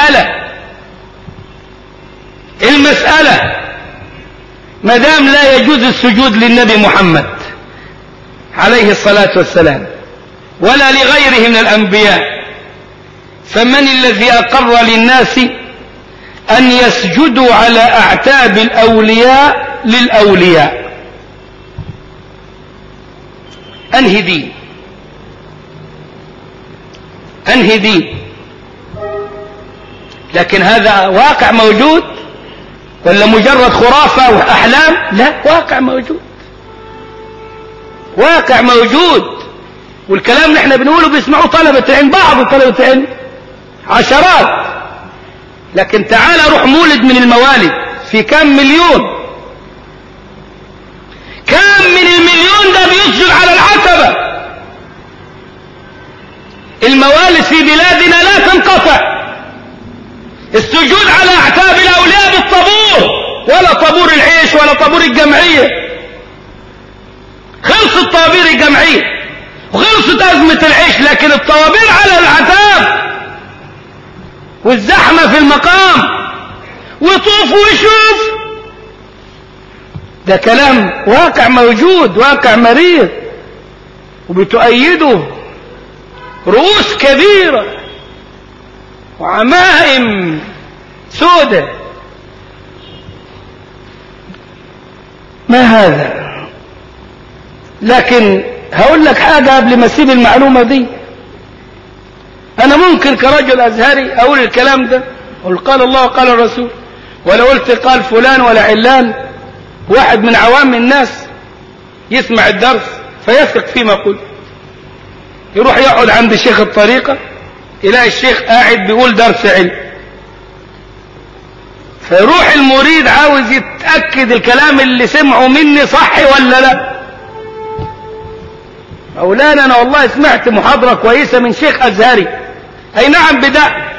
المسألة ما دام لا يجوز السجود للنبي محمد عليه الصلاة والسلام ولا لغيره من الأنبياء، فمن الذي أقر للناس أن يسجدوا على أعتاب الأولياء للأولياء؟ أنهي دين؟ لكن هذا واقع موجود ولا مجرد خرافة وأحلام؟ لا، واقع موجود. واقع موجود، والكلام اللي احنا بنقوله بيسمعوه طلبة العلم، بعض طلبة العلم عشرات. لكن تعال روح مولد من الموالد في كم مليون، كم من المليون ده بيسجد على العتبة. الموالد في بلادنا لا تنقطع، السجود على اعتاب الاولياء بالطابور، ولا طابور العيش ولا طابور الجمعية. خلصت طوابير الجمعية وخلصت أزمة العيش، لكن الطوابير على العتاب والزحمة في المقام وطوف وشوف. ده كلام واقع موجود، واقع مريض، وبتؤيده رؤوس كبيرة وعمائم سودة. ما هذا؟ لكن هقول لك حاجة قبل ما اسيب المعلومة دي. انا ممكن كرجل ازهري اقول الكلام ده، اقول قال الله وقال الرسول، ولا قلت قال فلان ولا علان. واحد من عوام الناس يسمع الدرس فيثق فيما قلت، يروح يقعد عند شيخ الطريقة يلاقي الشيخ قاعد بيقول درس علم، فيروح المريد عاوز يتأكد الكلام اللي سمعه مني صح ولا لا. مولانا انا والله سمعت محاضرة كويسة من شيخ ازهري، اي نعم بدأ،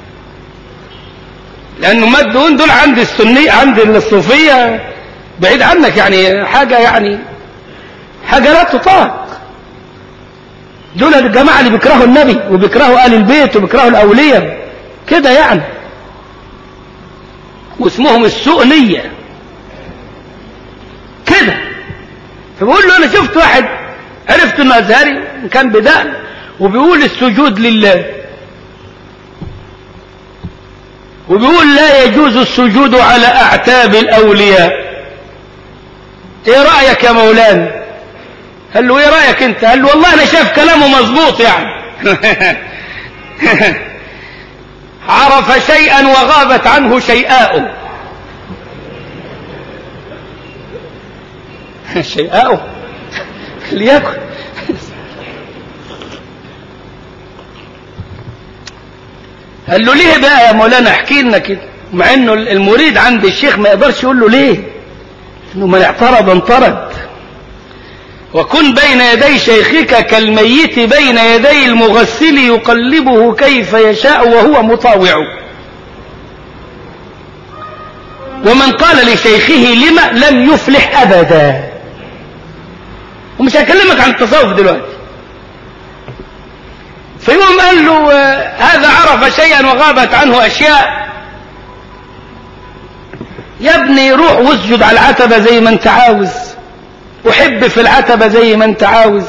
لانه مدون دول عند السنية عند الصوفية بعيد عنك، يعني حاجة لا تطاق. دول الجماعة اللي بيكرهوا النبي وبيكرهوا آل البيت وبيكرهوا الأولياء كده يعني، واسمهم السؤنية كده. فبقول له انا شفت واحد عرفت انه ازهري كان بدأ وبيقول السجود لله، وبيقول لا يجوز السجود على اعتاب الاولياء. ايه رأيك يا مولانا؟ قال له ايه رأيك انت؟ قال له والله انا شايف كلامه مظبوط يعني. عرف شيئا وغابت عنه شيئاؤه. شيئاؤه ليكن. قال له ليه بقى يا مولانا احكي لنا كده، مع انه المريد عند الشيخ ما يقدرش يقول له ليه، انه من اعترض انطرد. وكن بين يدي شيخك كالميت بين يدي المغسل يقلبه كيف يشاء وهو مطاوع. ومن قال لشيخه لما لم يفلح ابدا. ومش هكلمك عن التصوف دلوقتي. فيوم قال له هذا عرف شيئا وغابت عنه اشياء. يا ابني روح واسجد على العتبة زي ما انت عاوز، وحب في العتبة زي ما انت عاوز.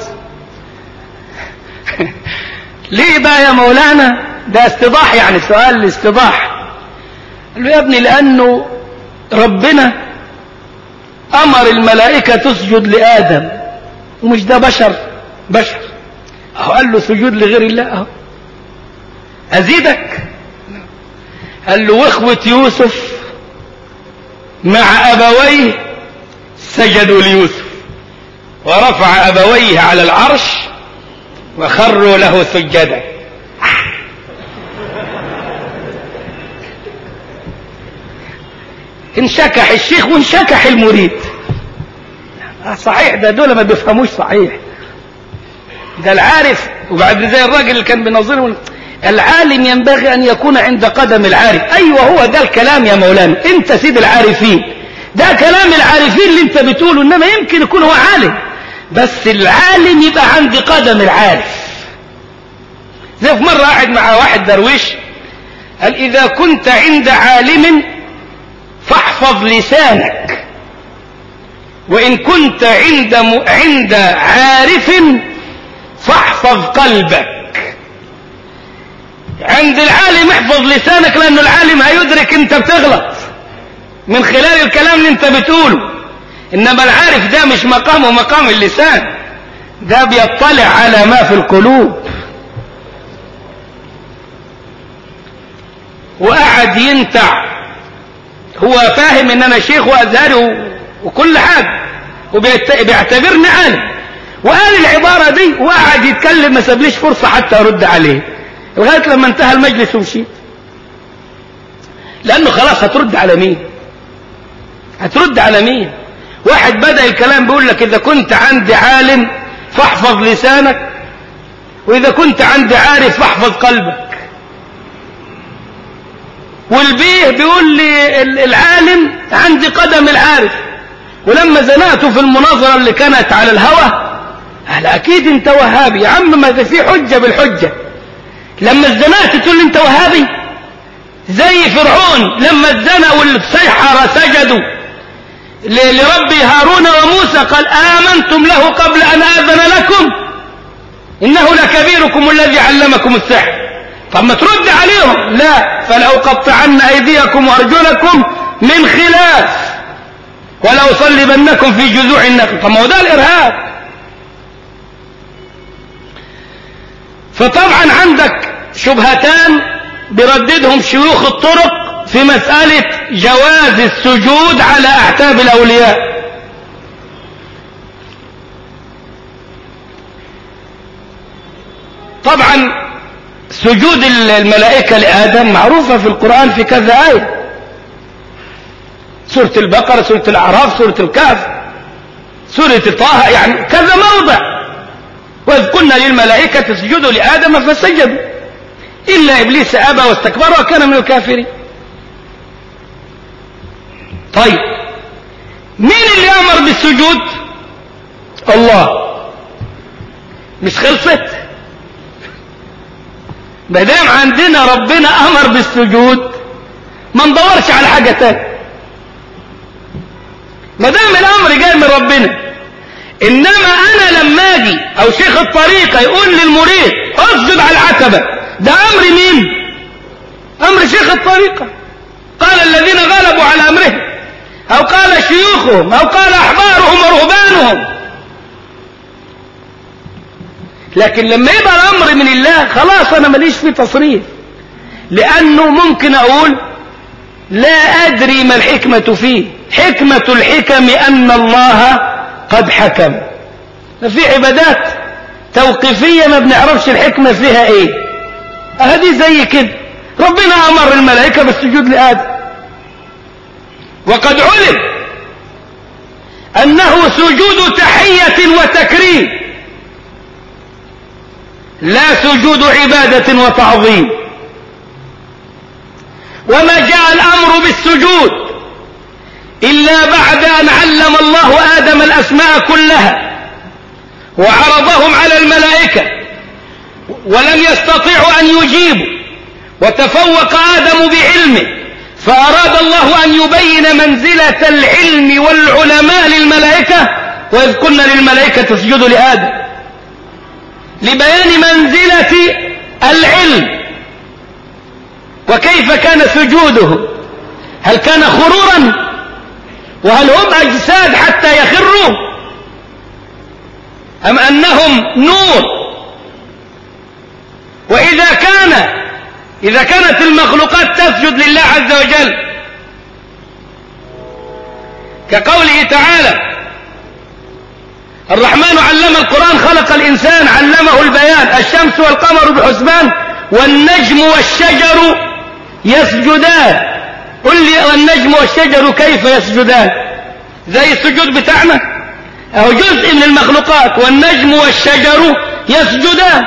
ليه بقى يا مولانا؟ ده استضاح، يعني سؤال الاستضاح. قال له يا ابني لانه ربنا امر الملائكة تسجد لآدم، ومش ده بشر اهو. قال له سجود لغير الله اهو. ازيدك؟ قال له واخوة يوسف مع ابويه سجدوا ليوسف ورفع ابويه على العرش وخروا له سجدا. انشكح الشيخ وانشكح المريد. صحيح ده دول ما بيفهموش صحيح. ده العارف، وبعد زي الراجل اللي كان بينظرهم العالم ينبغي ان يكون عند قدم العارف. ايوه هو ده الكلام يا مولانا، انت سيد العارفين، ده كلام العارفين اللي انت بتقوله. انما يمكن يكون هو عالم، بس العالم يبقى عند قدم العارف. زي في مرة قاعد مع واحد درويش قال اذا كنت عند عالم فاحفظ لسانك، وان كنت عند عارف فاحفظ قلبك. عند العالم احفظ لسانك، لانه العالم هيدرك انت بتغلط من خلال الكلام اللي انت بتقوله. انما العارف ده مش مقامه مقام اللسان، ده بيطلع على ما في القلوب. وقعد ينتع، هو فاهم ان انا شيخ وازهري وكل حاجة، وبيعتبرني عالم، وقال العبارة دي وقعد يتكلم، ما سابليش فرصة حتى أرد عليه لغاية لما انتهى المجلس ومشيت، لأنه خلاص هترد على مين؟ هترد على مين؟ واحد بدأ الكلام بيقول لك إذا كنت عندي عالم فاحفظ لسانك، وإذا كنت عندي عارف فاحفظ قلبك. والبيه بيقول لي العالم عندي قدم العارف. ولما زنقته في المناظرة اللي كانت على الهوى قال أكيد أنت وهابي. يا عم ما في حجة بالحجة. لما اتزنقت تقول لي أنت وهابي؟ زي فرعون لما اتزنق والسحرة سجدوا لرب هارون وموسى قال آمنتم له قبل أن آذن لكم إنه لكبيركم الذي علمكم السحر. طب ما ترد عليهم. لا، فلأقطعن أيديكم وأرجلكم من خلاف ولأصلبنكم في جذوع النخل. طب ما هو ده الإرهاب. فطبعا عندك شبهتان برددهم شيوخ الطرق في مسألة جواز السجود على أعتاب الأولياء. طبعا سجود الملائكة لآدم معروفة في القرآن في كذا آية، سورة البقرة، سورة الأعراف، سورة الكهف، سورة طه، يعني كذا موضع. وإذ قلنا للملائكة اسجدوا لآدم فسجدوا إلا إبليس أبى واستكبر وكان من الكافرين. طيب مين اللي أمر بالسجود؟ الله. مش خلصت؟ مادام عندنا ربنا أمر بالسجود ما ندورش على حاجة تانية، مادام الأمر جاي من ربنا. إنما أنا لما أجي أو شيخ الطريقة يقول للمريد اسجد على العتبة، ده أمر مين؟ أمر شيخ الطريقة. قال الذين غلبوا على أمرهم، أو قال شيوخهم، أو قال أحبارهم ورهبانهم. لكن لما يبقى الأمر من الله خلاص أنا ماليش فيه تصريف، لأنه ممكن أقول لا أدري ما الحكمة فيه. حكمة الحكم أن الله قد حكم. ففي عبادات توقيفية ما بنعرفش الحكمة فيها إيه. هذه زي كده ربنا أمر الملائكة بالسجود لآدم، وقد علم أنه سجود تحية وتكريم، لا سجود عبادة وتعظيم. وما جاء الأمر بالسجود إلا بعد أن علم الله آدم الأسماء كلها وعرضهم على الملائكة ولم يستطيعوا أن يجيبوا، وتفوق آدم بعلمه، فأراد الله أن يبين منزلة العلم والعلماء للملائكة. وإذ قلنا للملائكة اسجدوا لآدم، لبيان منزلة العلم. وكيف كان سجوده؟ هل كان خرورا؟ وهل هم أجساد حتى يخروا؟ أم أنهم نور؟ إذا كانت المخلوقات تسجد لله عز وجل كقوله تعالى الرحمن علم القرآن خلق الإنسان علمه البيان، الشمس والقمر بحسبان والنجم والشجر يسجدان. قل لي والنجم والشجر كيف يسجدان؟ زي السجود بتاعنا أو جزء من المخلوقات. والنجم والشجر يسجدان.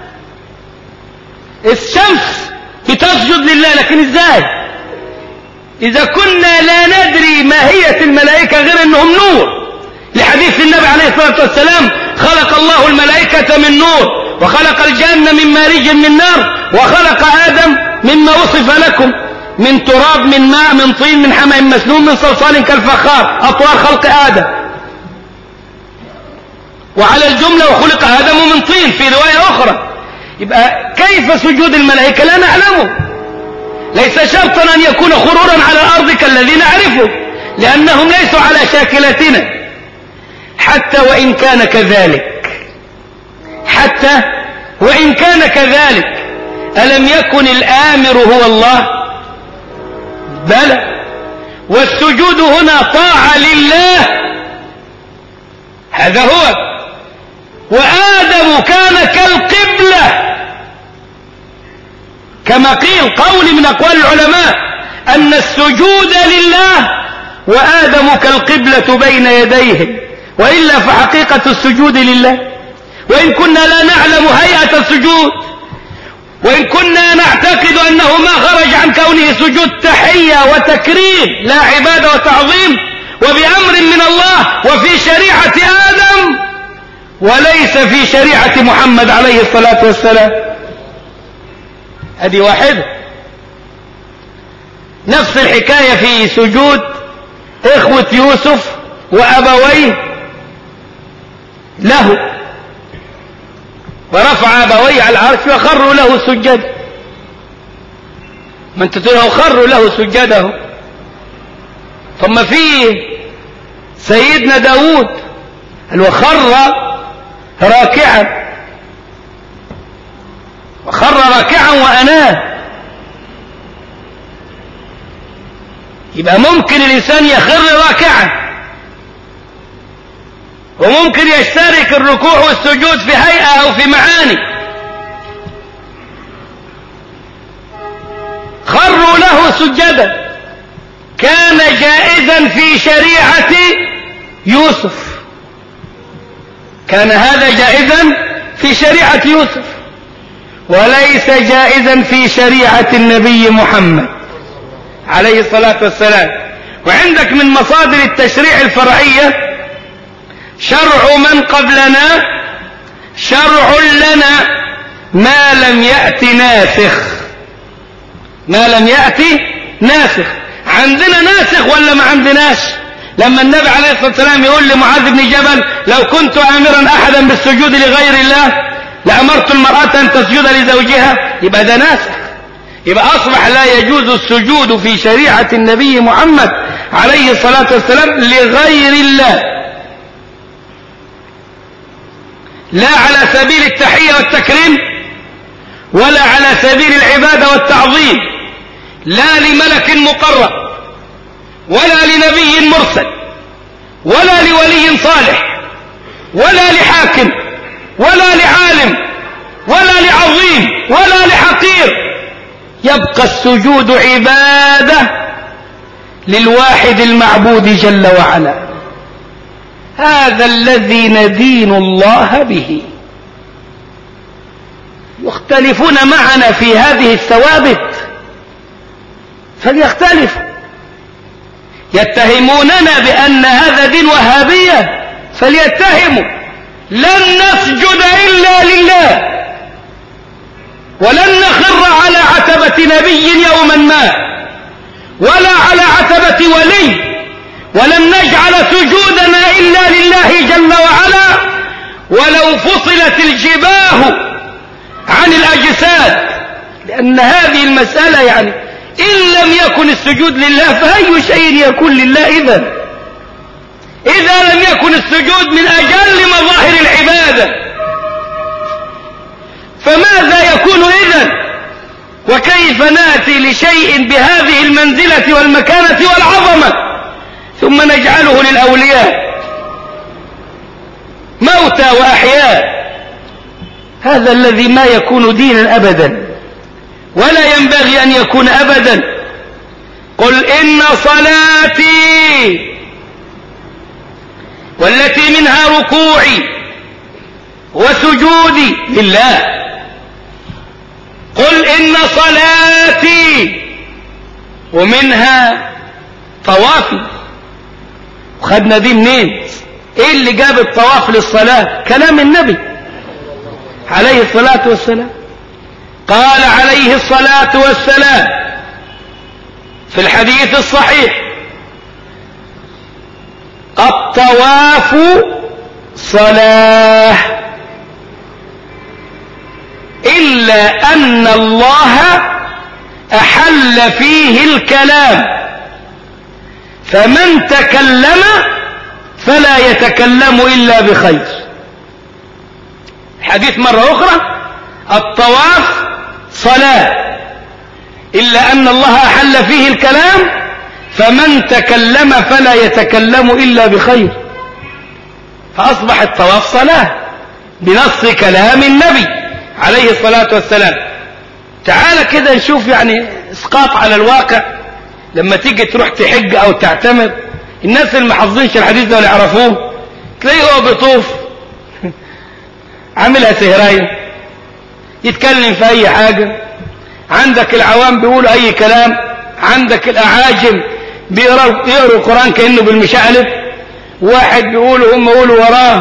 الشمس بتسجد لله، لكن ازاي؟ إذا كنا لا ندري ماهية الملائكة غير أنهم نور، لحديث النبي عليه الصلاة والسلام خلق الله الملائكة من نور، وخلق الجنة من مارج من نار، وخلق آدم مما وصف لكم من تراب من ماء من طين من حمأ مسنون من صلصال كالفخار، أطوار خلق آدم. وعلى الجملة وخلق آدم من طين في رواية أخرى. يبقى كيف سجود الملائكة لا نعلمه. ليس شرطا أن يكون خرورا على الأرض كالذي نعرفه، لأنهم ليسوا على شاكلتنا. حتى وإن كان كذلك ألم يكن الآمر هو الله؟ بلى. والسجود هنا طاعة لله، هذا هو. وآدم كان كالقبلة، كما قيل قول من أقوال العلماء أن السجود لله وآدم كالقبلة بين يديه، وإلا فحقيقة السجود لله. وإن كنا لا نعلم هيئة السجود، وإن كنا نعتقد أنه ما خرج عن كونه سجود تحية وتكريم لا عبادة وتعظيم وبأمر من الله وفي شريعة آدم وليس في شريعة محمد عليه الصلاة والسلام. هذه واحدة. نفس الحكاية في سجود إخوة يوسف وأبويه له، ورفع أبويه على العرش وخروا له سجدا. ما انت تقول خروا له سجده. ثم في سيدنا داود وخر راكعا، وخر راكعا وأناه. يبقى ممكن الإنسان يخر راكعا، وممكن يشترك الركوع والسجود في هيئة أو في معاني. خروا له سجدا كان جائزا في شريعة يوسف، كان هذا جائزا في شريعة يوسف وليس جائزا في شريعة النبي محمد عليه الصلاة والسلام. وعندك من مصادر التشريع الفرعية شرع من قبلنا شرع لنا ما لم يأت ناسخ، ما لم يأت ناسخ. عندنا ناسخ ولا ما عندناش؟ لما النبي عليه الصلاة والسلام يقول لمعاذ بن جبل لو كنت آمرا أحدا بالسجود لغير الله لأمرت المرأة أن تسجد لزوجها، يبقى ده ناسخ. يبقى أصبح لا يجوز السجود في شريعة النبي محمد عليه الصلاة والسلام لغير الله، لا على سبيل التحية والتكريم ولا على سبيل العبادة والتعظيم، لا لملك مقرب ولا لنبي مرسل ولا لولي صالح ولا لحاكم ولا لعالم ولا لعظيم ولا لحقير. يبقى السجود عبادة للواحد المعبود جل وعلا. هذا الذي ندين الله به. يختلفون معنا في هذه الثوابت فليختلفوا، يتهموننا بأن هذا دين وهابية فليتهموا. لن نسجد إلا لله، ولن نخر على عتبة نبي يوما ما ولا على عتبة ولي، ولن نجعل سجودنا إلا لله جل وعلا ولو فصلت الجباه عن الأجساد. لأن هذه المسألة يعني إن لم يكن السجود لله فأي شيء يكون لله إذا لم يكن السجود من أجل مظاهر العبادة فماذا يكون إذن؟ وكيف نأتي لشيء بهذه المنزلة والمكانة والعظمة ثم نجعله للأولياء موتى وأحياء؟ هذا الذي ما يكون دينا أبدا ولا ينبغي أن يكون أبدا. قل إن صلاتي والتي منها ركوعي وسجودي لله. قل إن صلاتي ومنها طوافي. وخدنا دي منين؟ ايه اللي جاب الطواف للصلاة؟ كلام النبي عليه الصلاة والسلام. قال عليه الصلاة والسلام في الحديث الصحيح الطواف صلاة إلا أن الله أحل فيه الكلام فمن تكلم فلا يتكلم إلا بخير. حديث مرة أخرى الطواف صلاة إلا أن الله أحل فيه الكلام فمن تكلم فلا يتكلم إلا بخير. فأصبح الطواف صلاة بنص كلام النبي عليه الصلاة والسلام. تعال كده نشوف يعني اسقاط على الواقع. لما تيجي تروح تحج او تعتمر، الناس اللي ما حافظينش الحديث ده ولا يعرفوه تلاقيه هو بيطوف عاملها سهرايه، يتكلم في اي حاجه. عندك العوام بيقولوا اي كلام، عندك الاعاجم بيقروا القران كانه بالمشقلب. واحد بيقولوا هم يقولوا وراه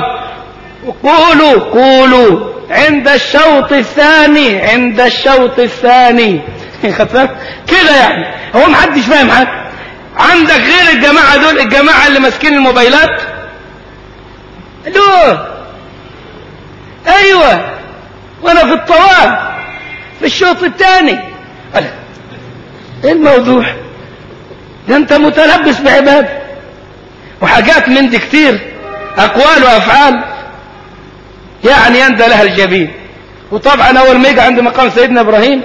قولوا عند الشوط الثاني عند الشوط الثاني كده. يعني هو محدش فاهم حاجه. عندك غير الجماعه دول، الجماعه اللي ماسكين الموبايلات، ايوه وانا في الطواف في الشوط الثاني. ايه الموضوع ده؟ انت متلبس بعباده وحاجات من دي كتير، اقوال وافعال يعني يندى لها الجبين. وطبعا اول ما يجي عند مقام سيدنا ابراهيم،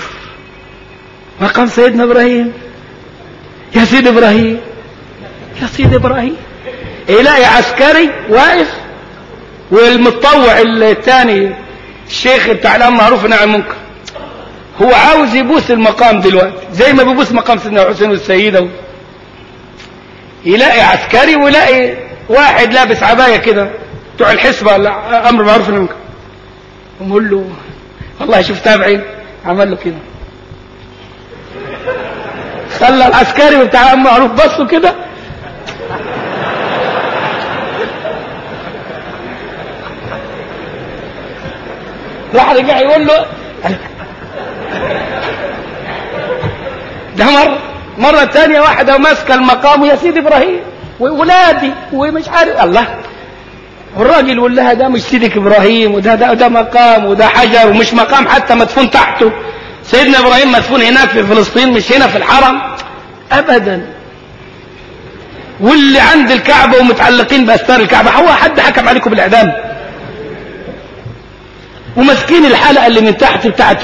مقام سيدنا ابراهيم، يا سيد ابراهيم يا سيد ابراهيم، يلاقي عسكري واقف، والمتطوع الثاني الشيخ بتاع الامر معروف نعم منكر، هو عاوز يبوس المقام دلوقتي زي ما بيبوس مقام سيدنا حسين والسيده. يلاقي عسكري ويلاقي واحد لابس عبايه كده بتوع الحسبه امر معروف نعم منكر، يقول له والله شوف تابعين، عمل له كده، خلى العسكري بتاع امر معروف بصوا كده، راح رجع يقول له ده مرة تانية واحدة وماسكة المقام يا سيدي إبراهيم وولادي ومش عارف الله. والراجل يقول لها ده مش سيدك إبراهيم، وده مقام، وده حجر، ومش مقام حتى مدفون تحته. سيدنا إبراهيم مدفون هناك في فلسطين مش هنا في الحرم أبدا. واللي عند الكعبة ومتعلقين بأستار الكعبة، هو حد حكم عليكم بالإعدام؟ ومسكين الحلقة اللي من تحت بتاعت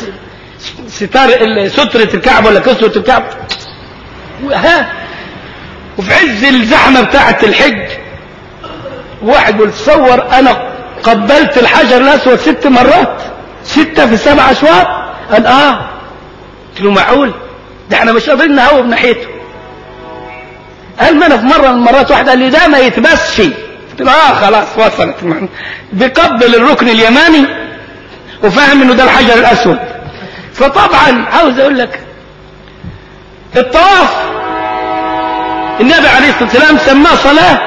سترة الكعبة ولا كسرة الكعبة، وفي عز الزحمة بتاعت الحج واحد بيتصور انا قبلت الحجر الاسود 6 مرات، 6 في 7 اشواط. قال قلت له معقول؟ ده احنا مش قادرين نهوب ناحيته. قال ما انا في مرة من المرات واحد قال لي ده ما يتبسش. قلت له خلاص وصلت. بيقبل الركن اليماني وفاهم انه ده الحجر الاسود. فطبعا عاوز اقول لك الطواف النبي عليه الصلاة والسلام سماه صلاة،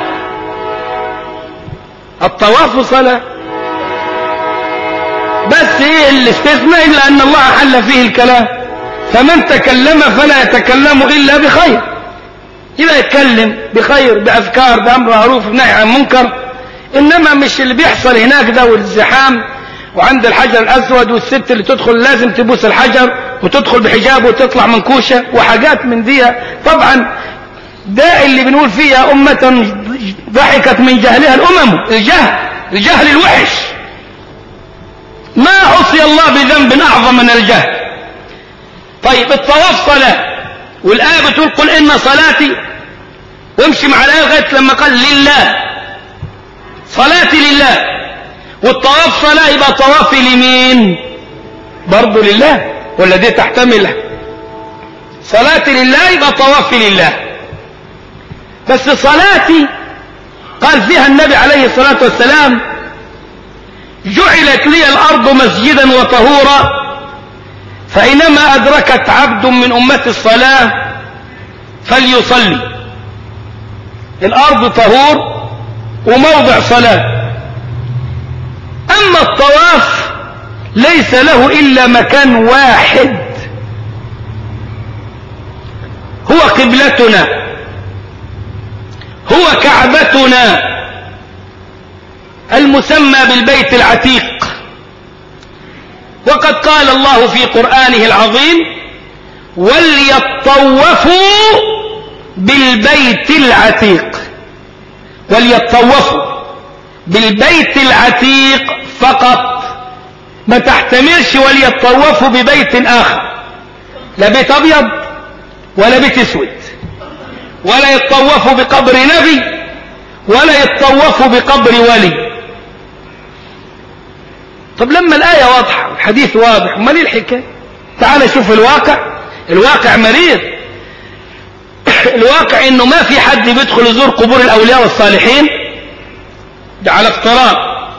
الطواف صلاة، بس ايه الاستثناء؟ الا ان الله حل فيه الكلام، فمن تكلم فلا يتكلم الا بخير. يبقى يتكلم بخير، باذكار، بامر معروف، بنهي عن منكر. انما مش اللي بيحصل هناك ده والزحام، وعند الحجر الاسود والست اللي تدخل لازم تبوس الحجر وتدخل بحجاب وتطلع منكوشه وحاجات من دي. طبعا ده اللي بنقول فيها امه ضحكت من جهلها الامم، الجهل الوحش. ما عصي الله بذنب اعظم من الجهل. طيب الطواف صلاه، والايه بتقول قل ان صلاتي، وامشي مع الايه لغايه لما قال لله، صلاتي لله. والطواف صلاه، يبقى طوافي لمين؟ برضه لله، ولا دي تحتمل؟ صلاتي لله يبقى طوافي لله. بس صلاتي قال فيها النبي عليه الصلاة والسلام جعلت لي الأرض مسجدا وطهورا، فإنما أدركت عبد من أمة الصلاة فليصلي. الأرض طهور وموضع صلاة. أما الطواف ليس له إلا مكان واحد، هو قبلتنا، هو كعبتنا المسمى بالبيت العتيق. وقد قال الله في قرآنه العظيم وليطوفوا بالبيت العتيق، وليطوفوا بالبيت العتيق فقط، ما تحتملش وليطوفوا ببيت آخر، لا بيت أبيض ولا بيت اسود، ولا يطوفوا بقبر نبي ولا يطوفوا بقبر ولي. طب لما الآية واضحة والحديث واضح ما ليه الحكاية؟ تعال شوف الواقع مرير. الواقع انه ما في حد بيدخل يزور قبور الاولياء والصالحين، ده على افتراض.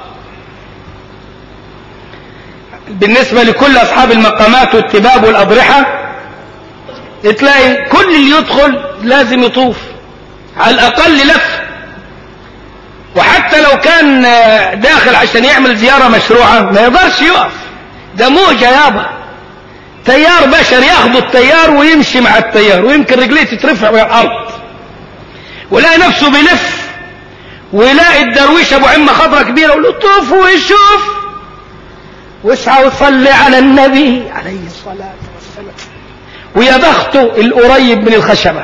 بالنسبة لكل اصحاب المقامات والتباب والاضرحة تلاقي كل اللي يدخل لازم يطوف على الاقل لف، وحتى لو كان داخل عشان يعمل زيارة مشروعة ما يقدرش يقف، ده موجة يابا، تيار بشر ياخذ التيار ويمشي مع التيار، ويمكن رجليه تترفع من الارض، ويلاقي نفسه بيلف، ويلاقي الدرويش ابو عمة خضرة كبيرة يقول له طوف ويشوف واسعى وصلي على النبي عليه الصلاة والسلام، ويا بخته القريب من الخشبة،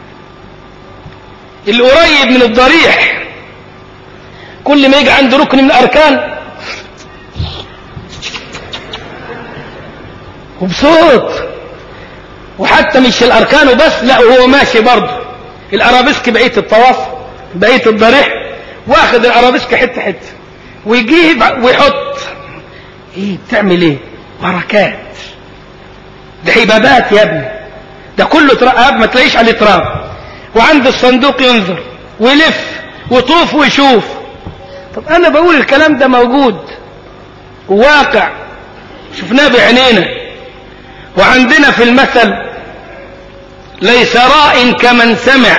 القريب من الضريح، كل ما يجي عنده ركن من الاركان وبصوت، وحتى مش الاركان وبس، لا وهو ماشي برضه الارابيسك بقيه الطواف بقيه الضريح، واخد الارابيسك حته حته ويجيب ويحط. ايه بتعمل ايه؟ بركات، ده عبادات يا ابني، ده كله تراب ما تلاقيش عليه تراب، وعند الصندوق ينظر ويلف ويطوف ويشوف. طب انا بقول الكلام ده موجود وواقع شفناه بعينينا، وعندنا في المثل ليس راء كمن سمع.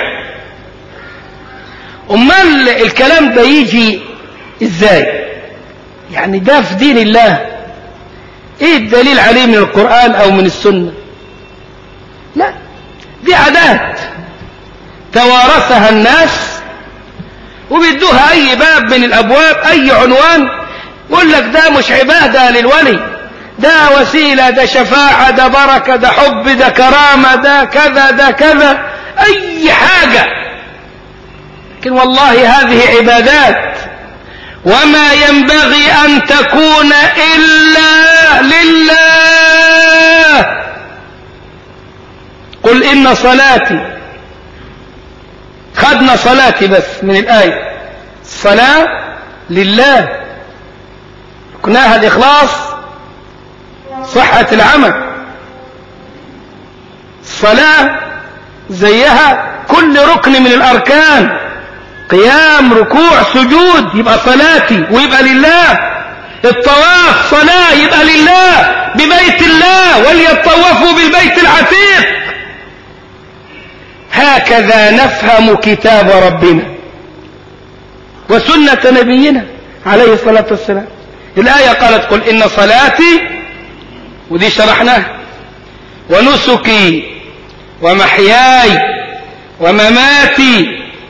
امال الكلام ده يجي ازاي؟ يعني ده في دين الله، ايه الدليل عليه من القرآن او من السنة؟ لا، دي عادات توارثها الناس وبيدوها اي باب من الابواب، اي عنوان، يقول لك ده مش عبادة للولي، ده وسيلة، ده شفاعة، ده بركة، ده حب، ده كرامة، ده كذا، ده كذا، اي حاجة. لكن والله هذه عبادات، وما ينبغي ان تكون الا لله. قل ان صلاتي، خدنا صلاتي بس من الآية، الصلاة لله، ركناها الإخلاص، صحة العمل. الصلاة زيها كل ركن من الأركان، قيام، ركوع، سجود، يبقى صلاتي ويبقى لله. الطواف صلاة يبقى لله ببيت الله، وليطوفوا بالبيت العتيق. هكذا نفهم كتاب ربنا وسنة نبينا عليه الصلاة والسلام. الآية قالت قل إن صلاتي، ودي شرحناها، ونسكي ومحياي ومماتي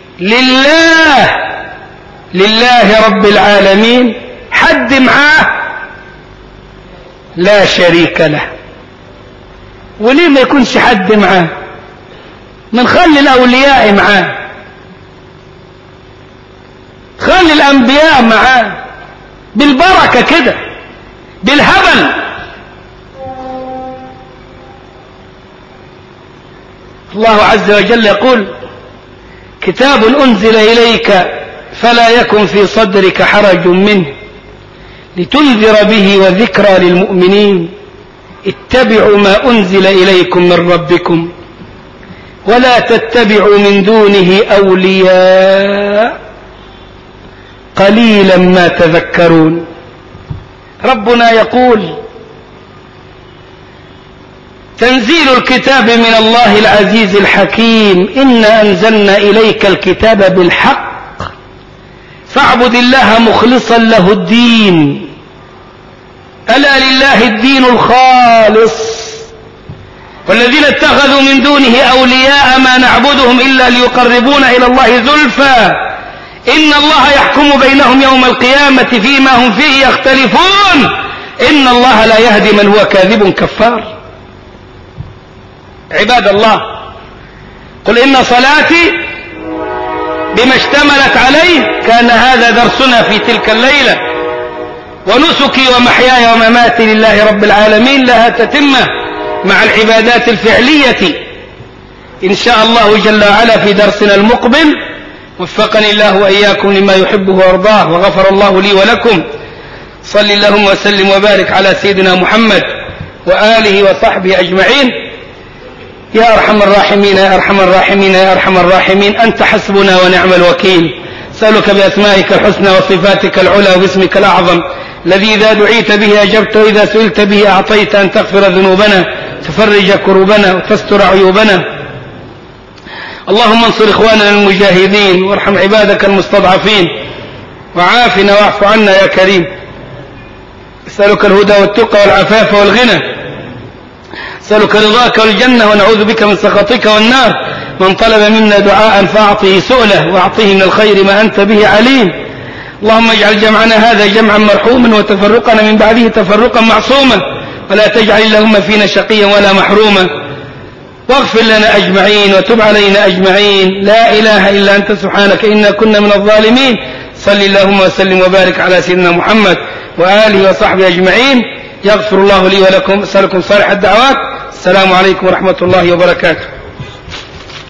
لله رب العالمين. حد معاه؟ لا شريك له. وليه ما يكونش حد معاه؟ من خلي الأولياء معاه، خلي الأنبياء معاه، بالبركة كده، بالهبل. الله عز وجل يقول كتاب أنزل إليك فلا يكن في صدرك حرج منه لتنذر به وذكرى للمؤمنين اتبعوا ما أنزل إليكم من ربكم ولا تتبعوا من دونه أولياء قليلا ما تذكرون. ربنا يقول تنزيل الكتاب من الله العزيز الحكيم إنا أنزلنا إليك الكتاب بالحق فاعبد الله مخلصا له الدين ألا لله الدين الخالص والذين اتخذوا من دونه أولياء ما نعبدهم إلا ليقربونا إلى الله زلفى إن الله يحكم بينهم يوم القيامة فيما هم فيه يختلفون إن الله لا يهدي من هو كاذب كفار. عباد الله، قل إن صلاتي بما اشتملت عليه، كان هذا درسنا في تلك الليلة، ونسكي ومحياي ومماتي لله رب العالمين، لها تتمة مع العبادات الفعلية إن شاء الله جل وعلا في درسنا المقبل. وفقني الله وإياكم لما يحبه ويرضاه، وغفر الله لي ولكم. صل اللهم وسلم وبارك على سيدنا محمد وآله وصحبه أجمعين. يا أرحم الراحمين يا أرحم الراحمين يا أرحم الراحمين، أنت حسبنا ونعم الوكيل. أسألك بأسمائك الحسنى وصفاتك العلى وباسمك الأعظم الذي إذا دعيت به أجبت وإذا سئلت به أعطيت، أن تغفر ذنوبنا، تفرج كروبنا، وتستر عيوبنا. اللهم انصر إخواننا المجاهدين، وارحم عبادك المستضعفين، وعافنا واعف عنا يا كريم. أسألك الهدى والتقى والعفاف والغنى، أسألك رضاك والجنة، ونعوذ بك من سخطك والنار. من طلب منا دعاء فأعطه سؤله، وأعطه من الخير ما أنت به عليم. اللهم اجعل جمعنا هذا جمعا مرحوما، وتفرقنا من بعده تفرقا معصوما، ولا تجعل اللهم فينا شقيا ولا محروما. واغفر لنا أجمعين، وتب علينا أجمعين. لا إله إلا أنت سبحانك إنا كنا من الظالمين. صل اللهم وسلم وبارك على سيدنا محمد وآله وصحبه أجمعين. يغفر الله لي ولكم. أسألكم صالح الدعوات. السلام عليكم ورحمة الله وبركاته.